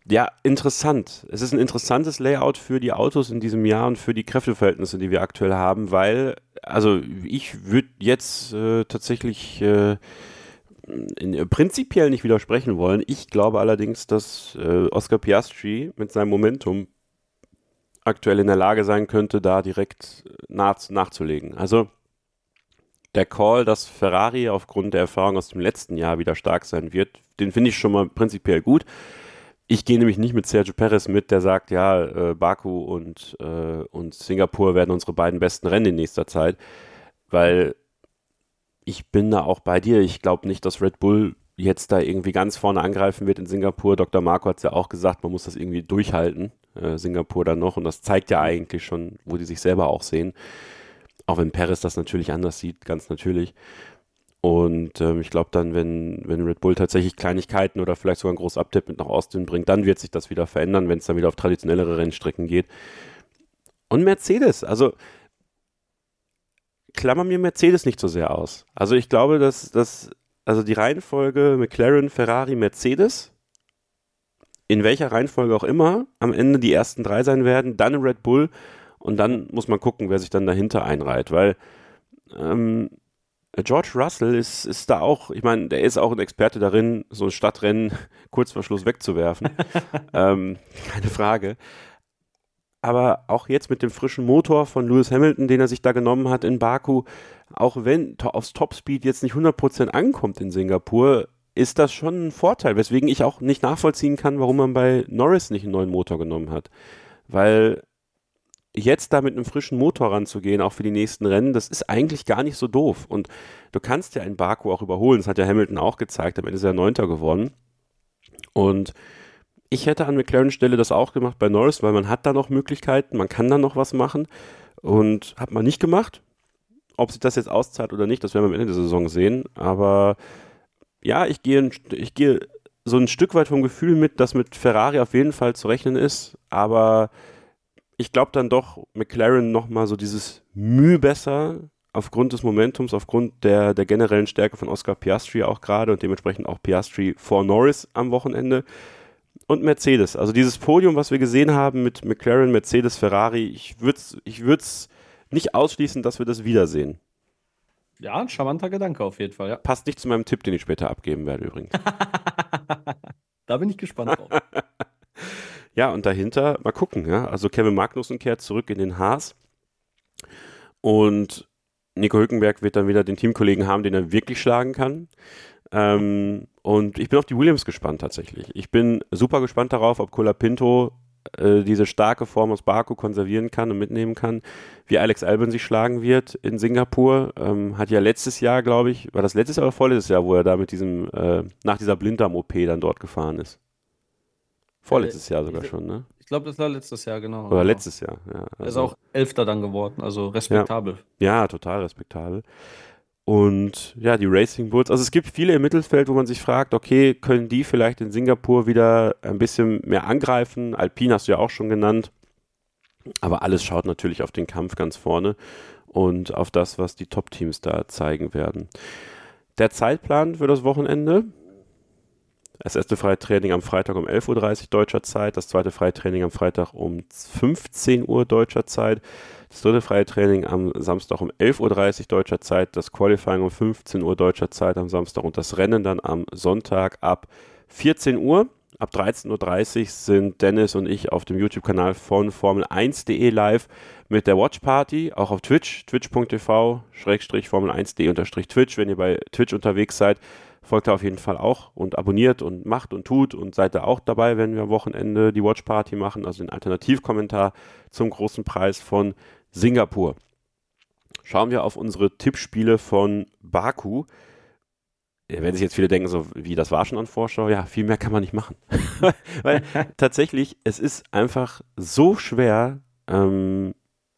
Ja, interessant. Es ist ein interessantes Layout für die Autos in diesem Jahr und für die Kräfteverhältnisse, die wir aktuell haben, weil, also ich würde jetzt äh, tatsächlich äh, in, prinzipiell nicht widersprechen wollen. Ich glaube allerdings, dass äh, Oscar Piastri mit seinem Momentum aktuell in der Lage sein könnte, da direkt nach, nachzulegen. Also der Call, dass Ferrari aufgrund der Erfahrung aus dem letzten Jahr wieder stark sein wird, den finde ich schon mal prinzipiell gut. Ich gehe nämlich nicht mit Sergio Perez mit, der sagt, ja, äh, Baku und, äh, und Singapur werden unsere beiden besten Rennen in nächster Zeit, weil ich bin da auch bei dir. Ich glaube nicht, dass Red Bull jetzt da irgendwie ganz vorne angreifen wird in Singapur. Doktor Marco hat es ja auch gesagt, man muss das irgendwie durchhalten, äh, Singapur dann noch, und das zeigt ja eigentlich schon, wo die sich selber auch sehen, auch wenn Perez das natürlich anders sieht, ganz natürlich. Und ähm, ich glaube dann, wenn, wenn Red Bull tatsächlich Kleinigkeiten oder vielleicht sogar ein großes Update mit nach Austin bringt, dann wird sich das wieder verändern, wenn es dann wieder auf traditionellere Rennstrecken geht. Und Mercedes, also klammer mir Mercedes nicht so sehr aus. Also ich glaube, dass, dass also die Reihenfolge McLaren, Ferrari, Mercedes, in welcher Reihenfolge auch immer, am Ende die ersten drei sein werden, dann Red Bull und dann muss man gucken, wer sich dann dahinter einreiht, weil ähm, George Russell ist, ist da auch, ich meine, der ist auch ein Experte darin, so ein Stadtrennen kurz vor Schluss wegzuwerfen. ähm, keine Frage. Aber auch jetzt mit dem frischen Motor von Lewis Hamilton, den er sich da genommen hat in Baku, auch wenn to- aufs Topspeed jetzt nicht hundert Prozent ankommt in Singapur, ist das schon ein Vorteil, weswegen ich auch nicht nachvollziehen kann, warum man bei Norris nicht einen neuen Motor genommen hat. Weil jetzt da mit einem frischen Motor ranzugehen, auch für die nächsten Rennen, das ist eigentlich gar nicht so doof. Und du kannst ja in Baku auch überholen. Das hat ja Hamilton auch gezeigt. Am Ende ist er Neunter geworden. Und ich hätte an McLaren Stelle das auch gemacht bei Norris, weil man hat da noch Möglichkeiten, man kann da noch was machen. Und hat man nicht gemacht. Ob sich das jetzt auszahlt oder nicht, das werden wir am Ende der Saison sehen. Aber ja, ich gehe, ich gehe so ein Stück weit vom Gefühl mit, dass mit Ferrari auf jeden Fall zu rechnen ist. Aber ich glaube dann doch, McLaren nochmal so dieses Mühe besser aufgrund des Momentums, aufgrund der, der generellen Stärke von Oscar Piastri auch gerade und dementsprechend auch Piastri vor Norris am Wochenende und Mercedes. Also dieses Podium, was wir gesehen haben mit McLaren, Mercedes, Ferrari, ich würde es ich würd's nicht ausschließen, dass wir das wiedersehen. Ja, ein charmanter Gedanke auf jeden Fall, ja. Passt nicht zu meinem Tipp, den ich später abgeben werde übrigens. Da bin ich gespannt drauf. Ja, und dahinter, mal gucken, ja. Also Kevin Magnussen kehrt zurück in den Haas und Nico Hülkenberg wird dann wieder den Teamkollegen haben, den er wirklich schlagen kann. Ähm, und ich bin auf die Williams gespannt tatsächlich. Ich bin super gespannt darauf, ob Colapinto äh, diese starke Form aus Baku konservieren kann und mitnehmen kann, wie Alex Albon sich schlagen wird in Singapur. Ähm, hat ja letztes Jahr, glaube ich, war das letztes Jahr oder vorletztes Jahr, wo er da mit diesem, äh, nach dieser Blinddarm-O P dann dort gefahren ist. Vorletztes Jahr sogar schon, ne? Ich glaube, das war letztes Jahr, genau. Oder letztes Jahr, ja. Also, er ist auch Elfter dann geworden, also respektabel. Ja, ja, total respektabel. Und ja, die Racing Bulls, also es gibt viele im Mittelfeld, wo man sich fragt, okay, können die vielleicht in Singapur wieder ein bisschen mehr angreifen? Alpine hast du ja auch schon genannt. Aber alles schaut natürlich auf den Kampf ganz vorne und auf das, was die Top-Teams da zeigen werden. Der Zeitplan für das Wochenende: Das erste Freitraining am Freitag um elf Uhr dreißig deutscher Zeit, das zweite Freitraining am Freitag um fünfzehn Uhr deutscher Zeit, das dritte Freitraining am Samstag um elf Uhr dreißig deutscher Zeit, das Qualifying um fünfzehn Uhr deutscher Zeit am Samstag und das Rennen dann am Sonntag ab vierzehn Uhr. Ab dreizehn Uhr dreißig sind Dennis und ich auf dem YouTube-Kanal von Formel eins punkt de live mit der Watch Party, auch auf Twitch, twitch punkt tv schrägstrich Formel eins punkt de unterstrich Twitch. Wenn ihr bei Twitch unterwegs seid, folgt da auf jeden Fall auch und abonniert und macht und tut und seid da auch dabei, wenn wir am Wochenende die Watch Party machen, also den Alternativkommentar zum großen Preis von Singapur. Schauen wir auf unsere Tippspiele von Baku. Ja, werden sich jetzt viele denken, so wie, das war schon an Vorschau. Ja, viel mehr kann man nicht machen. Weil tatsächlich, es ist einfach so schwer, ähm,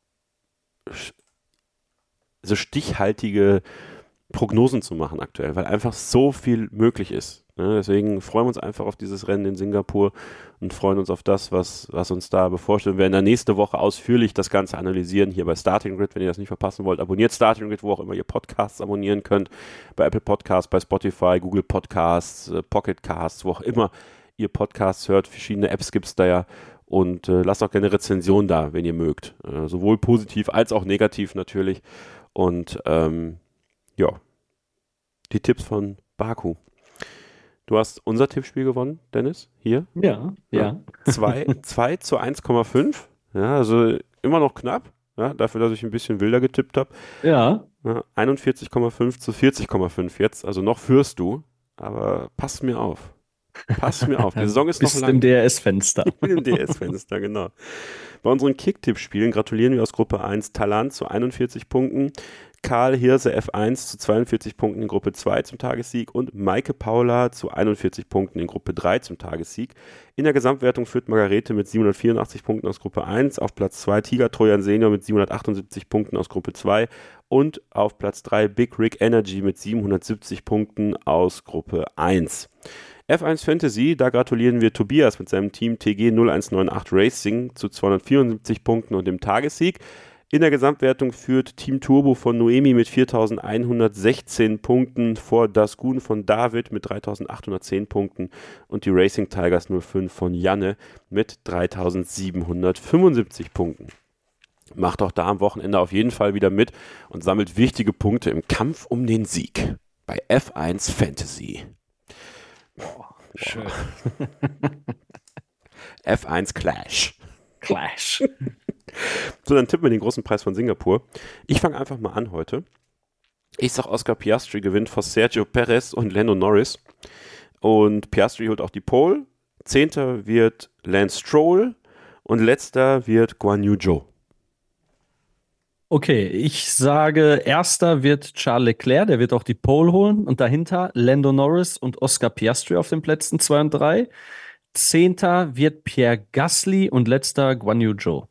so stichhaltige Prognosen zu machen aktuell, weil einfach so viel möglich ist. Ne? Deswegen freuen wir uns einfach auf dieses Rennen in Singapur und freuen uns auf das, was, was uns da bevorsteht. Wir werden dann nächste Woche ausführlich das Ganze analysieren, hier bei Starting Grid. Wenn ihr das nicht verpassen wollt, abonniert Starting Grid, wo auch immer ihr Podcasts abonnieren könnt. Bei Apple Podcasts, bei Spotify, Google Podcasts, Pocket Casts, wo auch immer ihr Podcasts hört. Verschiedene Apps gibt es da ja. Und äh, lasst auch gerne Rezension da, wenn ihr mögt. Äh, sowohl positiv als auch negativ natürlich. Und ähm, ja, die Tipps von Baku. Du hast unser Tippspiel gewonnen, Dennis, hier. Ja, ja. zwei zu eins Komma fünf. Ja, also immer noch knapp. Ja, dafür, dass ich ein bisschen wilder getippt habe. Ja. Ja, einundvierzig Komma fünf zu vierzig Komma fünf jetzt. Also noch führst du. Aber pass mir auf. Pass mir auf, die Saison ist noch lang. Im D R S-Fenster. Ich bin im D R S-Fenster, genau. Bei unseren Kicktipp-Spielen gratulieren wir aus Gruppe eins Talant zu einundvierzig Punkten, Karl Hirse F eins zu zweiundvierzig Punkten in Gruppe zwei zum Tagessieg und Maike Paula zu einundvierzig Punkten in Gruppe drei zum Tagessieg. In der Gesamtwertung führt Margarete mit siebenhundertvierundachtzig Punkten aus Gruppe eins, auf Platz zwei Tiger Trojan Senior mit siebenhundertachtundsiebzig Punkten aus Gruppe zwei und auf Platz drei Big Rig Energy mit siebenhundertsiebzig Punkten aus Gruppe eins. F eins Fantasy, da gratulieren wir Tobias mit seinem Team T G null eins neun acht Racing zu zweihundertvierundsiebzig Punkten und dem Tagessieg. In der Gesamtwertung führt Team Turbo von Noemi mit viertausendeinhundertsechzehn Punkten vor Dasgun von David mit dreitausendachthundertzehn Punkten und die Racing Tigers null fünf von Janne mit dreitausendsiebenhundertfünfundsiebzig Punkten. Macht auch da am Wochenende auf jeden Fall wieder mit und sammelt wichtige Punkte im Kampf um den Sieg bei F eins Fantasy. Boah, schön. F eins Clash. Clash. So, dann tippen wir den großen Preis von Singapur. Ich fange einfach mal an heute. Ich sag, Oscar Piastri gewinnt vor Sergio Perez und Lando Norris. Und Piastri holt auch die Pole. Zehnter wird Lance Stroll und letzter wird Guan Yu Zhou. Okay, ich sage, erster wird Charles Leclerc, der wird auch die Pole holen und dahinter Lando Norris und Oscar Piastri auf den Plätzen zwei und drei. Zehnter wird Pierre Gasly und letzter Guan Yu Zhou.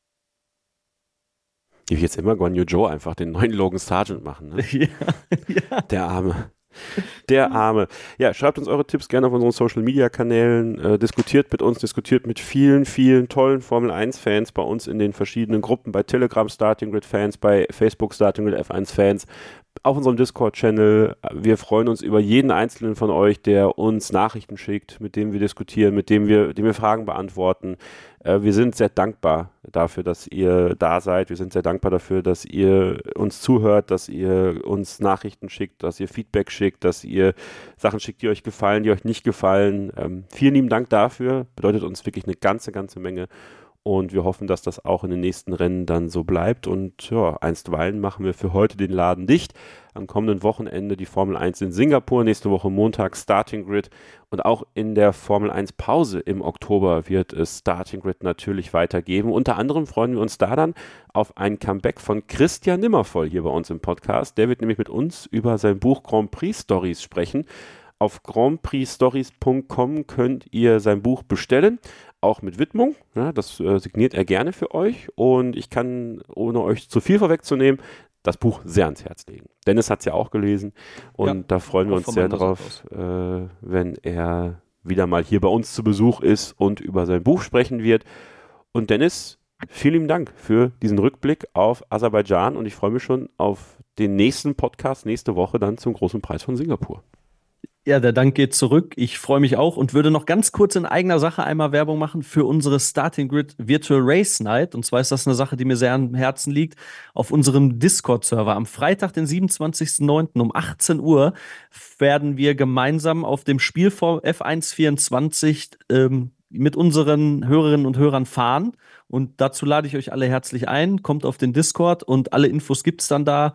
Ich will jetzt immer Guan Yu Zhou einfach den neuen Logan Sargent machen. Ne? Ja, ja. Der Arme. Der Arme. Ja, schreibt uns eure Tipps gerne auf unseren Social-Media-Kanälen, äh, diskutiert mit uns, diskutiert mit vielen, vielen tollen Formel eins Fans bei uns in den verschiedenen Gruppen, bei Telegram Starting Grid Fans, bei Facebook Starting Grid F eins Fans, auf unserem Discord-Channel. Wir freuen uns über jeden einzelnen von euch, der uns Nachrichten schickt, mit dem wir diskutieren, mit dem wir, dem wir Fragen beantworten. Äh, wir sind sehr dankbar dafür, dass ihr da seid. Wir sind sehr dankbar dafür, dass ihr uns zuhört, dass ihr uns Nachrichten schickt, dass ihr Feedback schickt, dass ihr Sachen schickt, die euch gefallen, die euch nicht gefallen. Ähm, vielen lieben Dank dafür. Bedeutet uns wirklich eine ganze, ganze Menge. Und wir hoffen, dass das auch in den nächsten Rennen dann so bleibt. Und ja, einstweilen machen wir für heute den Laden dicht. Am kommenden Wochenende die Formel eins in Singapur, nächste Woche Montag Starting Grid. Und auch in der Formel eins Pause im Oktober wird es Starting Grid natürlich weitergeben. Unter anderem freuen wir uns da dann auf ein Comeback von Christian Nimmervoll hier bei uns im Podcast. Der wird nämlich mit uns über sein Buch Grand Prix Stories sprechen. Auf grand prix stories punkt com könnt ihr sein Buch bestellen, auch mit Widmung. Ja, das äh, signiert er gerne für euch. Und ich kann, ohne euch zu viel vorwegzunehmen, das Buch sehr ans Herz legen. Dennis hat es ja auch gelesen und ja, da freuen wir uns sehr drauf, äh, wenn er wieder mal hier bei uns zu Besuch ist und über sein Buch sprechen wird. Und Dennis, vielen lieben Dank für diesen Rückblick auf Aserbaidschan und ich freue mich schon auf den nächsten Podcast nächste Woche dann zum großen Preis von Singapur. Ja, der Dank geht zurück. Ich freue mich auch und würde noch ganz kurz in eigener Sache einmal Werbung machen für unsere Starting Grid Virtual Race Night. Und zwar ist das eine Sache, die mir sehr am Herzen liegt. Auf unserem Discord-Server am Freitag, den siebenundzwanzigsten neunten um achtzehn Uhr werden wir gemeinsam auf dem Spiel vor F eins vierundzwanzig ähm, mit unseren Hörerinnen und Hörern fahren. Und dazu lade ich euch alle herzlich ein. Kommt auf den Discord und alle Infos gibt's dann da.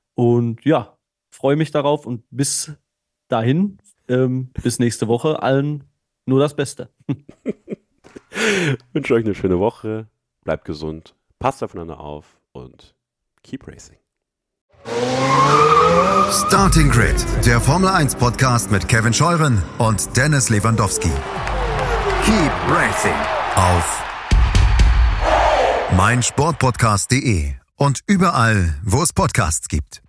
Und ja, freue mich darauf und bis dahin, ähm, bis nächste Woche, allen nur das Beste. Wünsche euch eine schöne Woche, bleibt gesund, passt aufeinander auf und keep racing. Starting Grid, der Formel eins Podcast mit Kevin Scheuren und Dennis Lewandowski. Keep racing auf meinsportpodcast punkt de und überall, wo es Podcasts gibt.